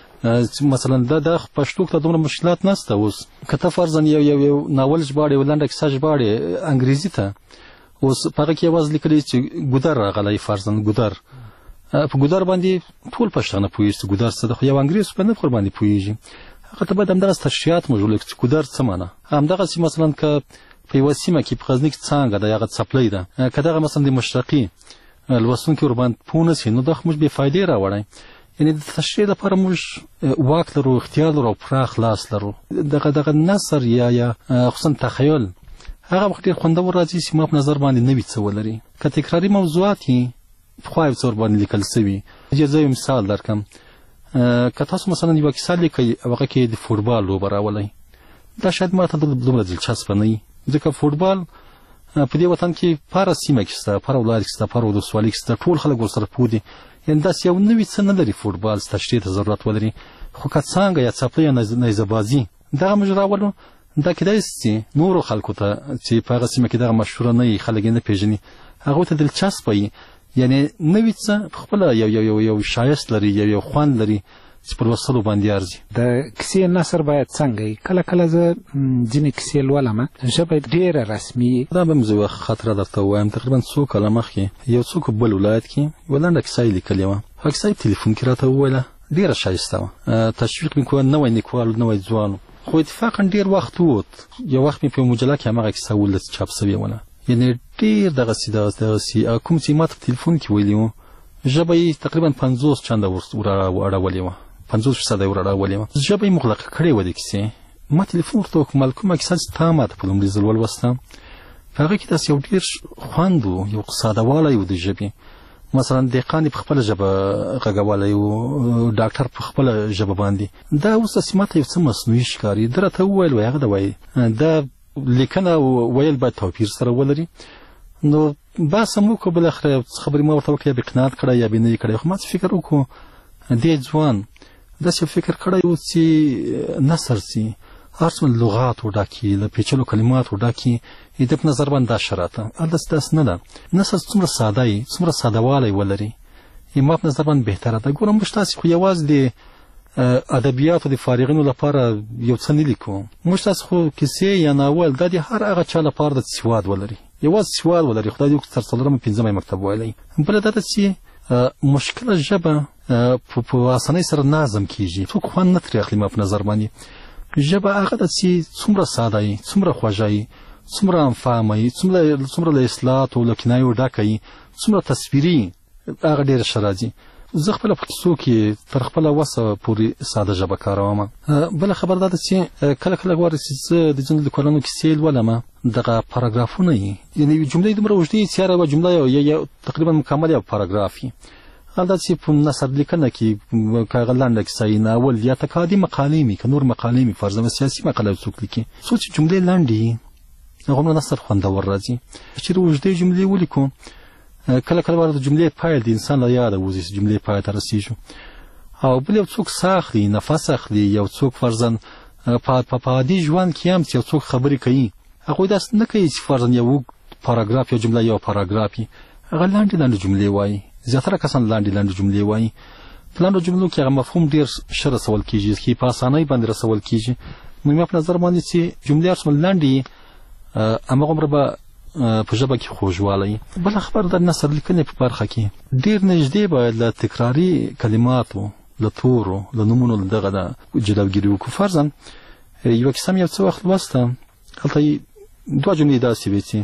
Speaker 19: مثلا دا د پښتو کې دومره مشکلات نشته. اوس که ته فرضاً یو یو یو ناول ژباړې یو لنډه کیسه ژباړې انګریزي ته، اوس په هغه کې یوازې لیکلی چې ګودر راغلی، فرضاً ګودر، په ګودر باندې ټول پښتانه پوهېږي چې ګودر څه ده، خو یو انګریز په نه ورباندې پوهېږي. هغه ته باید همدغسې تشریحات موږ ولیکو چې ګودر څه معنا. همدغسې مثلا که په یوه سیمه کې په غزني کې څانګه ده، هغه څپلۍ ده، که دغه مثلا د مشرقي لوستونکي ورباندې پوه نه سي، نو دا خو موږ بې فایدې راوړی. یعنې د تشریح لپاره موږ واک لرو، اختیار لرو او پراخ لاس لرو. دغه دغه نثر یا یا خصوصا تخیل هغه وخت ډېر خوندور راځي چې ما په نظر باندې نوي څه ولري. که تکراري موضوعات یې پخوا یو څه ورباندې لیکل سوي. زه یو مثال درکړم، که تاسو مثلا یوه کیسه لیکئ او هغه کې د فوټبال لوبه راولئ، دا شاید ما ته دومره دلچسپه نه وي، ځکه فوټبال په دې وطن کې په هره سیمه کې شته، په هره ولایت کې شته، په هره ولسوالۍ کې شته، ټول خلک ورسره پوه دي. یعنې داسې یو نوي څه نه لري فوټبال چې تشریح ته ضرورت ولري. خو که څانګه یا څپلۍ یا نیزه بازي دغه موږ راولو، دا کېدای شي نورو خلکو ته چې په هغه سیمه کې دغه مشهوره نه وي، خلک یې نه پېژني، هغوی ته دلچسپه وي. یعنې نوي څه پخپله یو یو یو یو شایست لري، یو یو خوند لري چې په لوستلو باندې ارزي.
Speaker 9: د کیسې نثر باید څنګه وي؟ کله کله زه ځینې کیسې لولم، ژبه یې ډېره رسمي.
Speaker 19: دا به م زه یوه خاطره درته ووایم. تقریبا څو کاله مخکې یو څوک بل ولایت کې یوه لنډه کیسه یې لیکلې وه. هغه کیسه یې په تلیفون کې راته وویله، ډېره ښایسته وه، تشویق مې کوه، نوی لیکوال، نوی ځوان. خو اتفاقا ډېر وخت ووت، یو وخت مې په یوه مجله کې هماغه کیسه ولیده چې چاپ سوې وله. یعنې ډېر دغسې دغسې دغسې کوم چې ما ته په تلیفون کې ویلي وو، ژبه یې تقریبا پنځوس چنده ور اړولې وه، پنځوس فیصده یې ور اړولې وه. ژبه یې مغلقه کړې وه د کیسې. ما تلیفون ورته وکړم، کومه کیسه چې تا ما ته په لومړي ځل ولوسته، په هغه کې داسې یو ډېر خوند و، یو ساده والی و د ژبې. مثلا دهقان په خپله ژبه غږولی و، ډاکټر په خپله ژبه باندې. دا اوس داسې ما ته یو څه مصنوعي ښکاري. ده راته وویل وایي هغه ده وایي دا لیکنه او ویل باید توپیر سره ولري. نو بحث هم وکړو بالاخره خبرې ما ورته وکړې یا به قناعت کړی یا به نه یې کړی خو ما څه فکر وکړو دې ځوان داسې فکر کړی و چې نثر چې هر څومره لغات وډاکي له پیچلو کلماتو وډاکي د په نظر باندې دا شراته هلته داسې نه ده نثر څومره ساده وي څومره سادهوالی ولري ما په نظر باندې بهتره ده ګوره موږ تاسې خو یوازې د ادبیاتو د فارغینو لپاره یو څه نه لیکو موږ تاسې خو کیسې یا ناول دا د هر هغه چا لپاره د سواد ولري یوازې سواد ولري خدای دې تر څلورمه پنځمه مکتب ویلی بله دا ده چې مشکله ژبه په اسانۍ سره نظم کیږي څوک خوند نه ترې اخلي ما په نظر باندې ژبه هغه ده چې څومره ساده وي څومره خوږه وي څومره همفهمه وي څومره له اصطلاحاتو له کنایو ډکه وي څومره تصویري هغه ډېره ښه راځي زه خپله په کیسو کې تر خپله وسه پورې ساده ژبه کاروم بله خبر دا ده چې کله کله غواړي چې زه د ځینو لیکوالانو کیسې لولم دغه پاراګرافونه وي یعنې جملې دومره اوږدې وي چې هره یوه جمله یا تقریبا مکمل یو پاراګراف وي هلته چې په نثر لیکنه کې که هغه لنډه کیسه وي ناول یا تقاعدي مقالې وي که نور مقالې وي فرضاً سیاسي مقاله څوک لیکي څو چې جملې لنډې وي هغومره نثر خوندور راځي چېرې اوږدې جملې ولیکو کله کله وارد جملې پای د انسان له یاده وځي چې جملې پای ته رسیږو او بل یو څوک ساه اخلي نفس اخلي یو څوک فرضاً په عادي ژوند کې هم چې یو څوک خبرې کوي هغوی داسې نه کوي چې فرضاً یو اوږد پاراګراف یا جمله یو پاراګراف وي هغه لنډې لنډې جملې وایي زیاتره کسان لاندې لاندې جملې وایي په لاندو جملو کې هغه مفهوم ډېر ښه رسول کېږي چې په اسانۍ باندې رسول کېږي نو ما په نظر باندې چې جملې هر څومره لنډې وي هماغومره به په ژبه کې خوږوالی بله خبر د نثر لیکنې په برخه کې ډېر نږدې باید له تکراري کلماتو له تورو له نومونو له دغه د جلوګیري وکړو فرضاً یوه کیسه مې یو څه وخت لوسته هلته دوه جملې داسې وې چې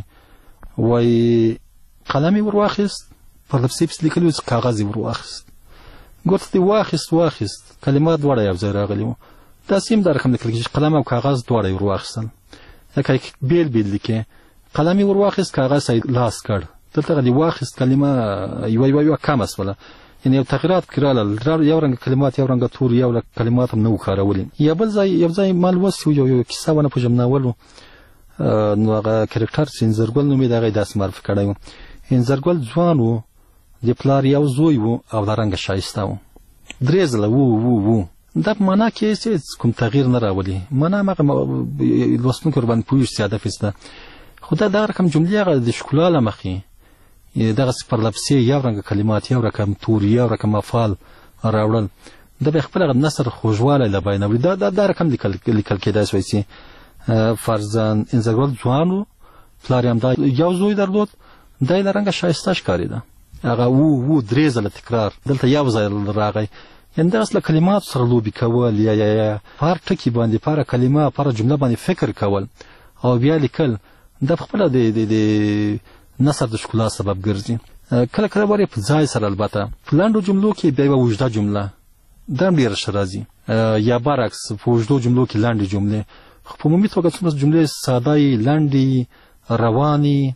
Speaker 19: وایي قلم یې ور واخیست پر لپسې پسې لیکلي وو چې کاغذ یې ور واخیست ګورته دې واخیست واخیست کلمات دواړه یو ځای راغلي وو داسې هم دا رقم لیکل کېږي چې قلم او کاغذ دواړه یې ور واخیستل لکه بېل بېل لیکې قلم یې ور واخیست کاغذ یې لاس کړ دلته هغه د واخیست کلمه یوه یوه یوه کمه شوله یعنې یو تغیرات پکې راغلل یو رنګه کلمات یو رنګه تور یو کلمات هم نه وو کارولي یا بل ځای یو ځای ما لوستي وو یو کیسه ونه پوهېږم ناول و نو هغه کرکټر چې انځرګل نومېده هغه یې داسې معرفي کړی و انځرګل ځوان و د پلار یو زوی و او د رنګه ښایسته و درې ځله وو وو وو دا په معنا کې چې کوم تغییر نه راولي معنا هماغه لوستونکي ورباندې پوهېږي چې هدف یې خو دا دغه رقم جملې هغه د ښکلا له مخې دغسې پرلپسې یو رنګه کلمات یو رقم تور یو رقم افعال راوړل دا به یې خپل هغه نثر خوږوالی له بیانوي دا دا رقم لیکل کېدای شوی چې فرضاً انځرګل ځوان و پلار یې همدا یو زوی درلود دا یې له رنګه ښایسته ښکارېده هغه وو وو درې ځله تکرار دلته یو ځای راغی یعنې دغسې له کلماتو سره لوبې کول یا یا یا په هر ټکي باندې په هره کلمه په هره جمله باندې فکر کول او بیا لیکل دا پخپله د نثر د ښکلا سبب ګرځي کله کله وارې په ځای سره البته په لنډو جملو کې بیا یوه اوږده جمله دا هم ډېره ښه راځي یا برعکس په اوږدو جملو کې لنډې جملې خو په عمومي توګه څومره جملې ساده یي لنډې روانې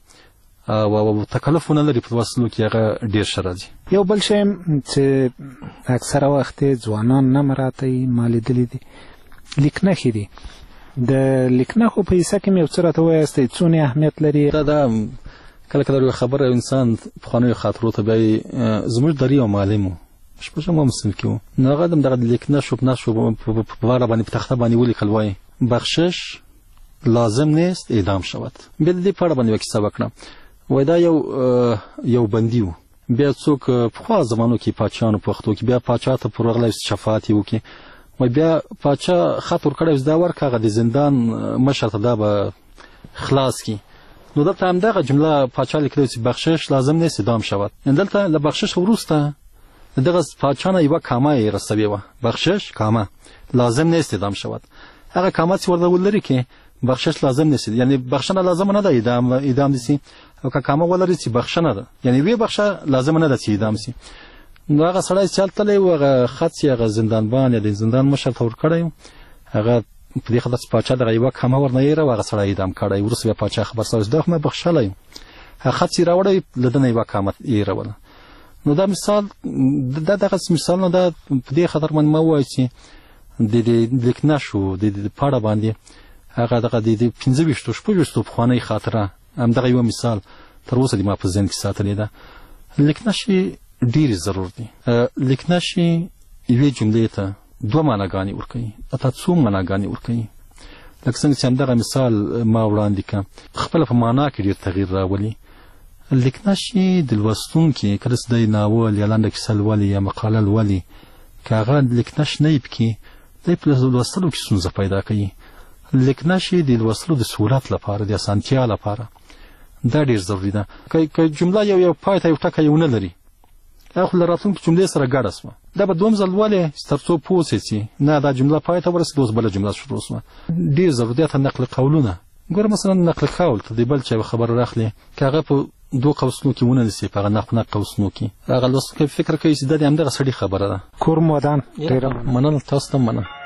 Speaker 19: او تکلف ونه لري په لوستلو کې هغه ډېر ښه راځي
Speaker 9: یو بل شی چې اکثره وخت ځوانان نه مراته ما لیدلي دي لیکنښې دي د لیکنښو په حصه کې مې یو څه راته ووایاستئ څونه اهمیت لري
Speaker 19: دا دا کله کله یوه خبره انسان پخوانیو خاطرو ته بیایي زموږ دري یو معلم و شپږم صنف کې و نو هغه دغه د لیکنښو په نقشو په باره باندې په تخته باندې ولیکل وایي بخشش لازم نیست اعدام شود بیا د دې په اړه باندې یوه کیسه وکړه وایي دا یو یو بندي و بیا څوک پخوا زمانو کې پاچیانو په وختو کې بیا پاچا ته پر ورغلی شفاعت یې وکړي وایي بیا پاچا خط ورکړی چې دا ورکړه هغه د زندان مشر ته دا به خلاص کړي نو دلته همدغه جمله پاچا لیکلې چې بخشش لازم نیست اعدام شود دلته له بخشش وروسته دغه پاچا نه یوه کامه یې رسوې وه بخشش کامه لازم نیست اعدام شود هغه کامه چې ورته ولري کې بخشش لازم نیست یعنی بخښنه لازم نه ده اعدام اعدام دي سي او که کامه ولري چې بخښنه ده یعنی وی بخښه لازم نه ده چې اعدام سي نو هغه سړی چې هلته و هغه خط چې هغه زندانبان یا د زندان مشر ته ورکړی و هغه په دې خاطر چې پاچا دغه یوه کامه ورنه ایره و هغه سړی اعدام کړی وروسته بیا پاچا خبر شوی چې دا خو مې بخښلی یم هغه خط چې یې راوړی له ده نه یوه کامه ایروله نو دا مثال دا دغسې مثالونه دا په دې خاطر باندې ما ووایي چې د دې لیکنښو د دې په اړه باندې هغه دغه د پنځه ویشتو شپږ ویشتو پخوانۍ خاطره همدغه یوه مثال تر اوسه د ما په ذهن کې ساتلې ده. لیکنشي ډېرې ضرور دي. لیکنشي یوې جملې ته دوه معناګانې ورکوي، حتی څو معناګانې ورکوي. لکه څنګه چې همدغه مثال ما وړاندې کړه، خپله په معنا کې ډېر تغییر راولي. لیکنشي د لوستونکي کله چې دی ناول یا لنډه کیسه لولي یا مقاله لولي، که هغه لیکنش نه وي پکې، دی په لوستلو کې ستونزه پیدا کوي. لیکنشي د لوستلو د سهولت لپاره، د اسانتیا لپاره دا ډېر ضروري ده. که جمله یو یو پای ته یو ټکی ونه لري، هغه خو له راتلونکې جملې سره ګډه شوه، دا به دویم ځل ولې تر څو پوه سې چې نه دا جمله پای ته ورسېده، اوس بله جمله شروع شوه. ډېر ضروري ده نقل قولونه. ګوره مثلا نقل قول ته د بل چا یوه خبره راخلې، که هغه په دوه قوسونو کې ونه نیسي، په هغه نقل قوسونو کې، هغه لوستونکی فکر کوي چې دا د همدغه سړي خبره ده.
Speaker 9: کور مو ودان.
Speaker 19: مننه، تاسو ته مننه.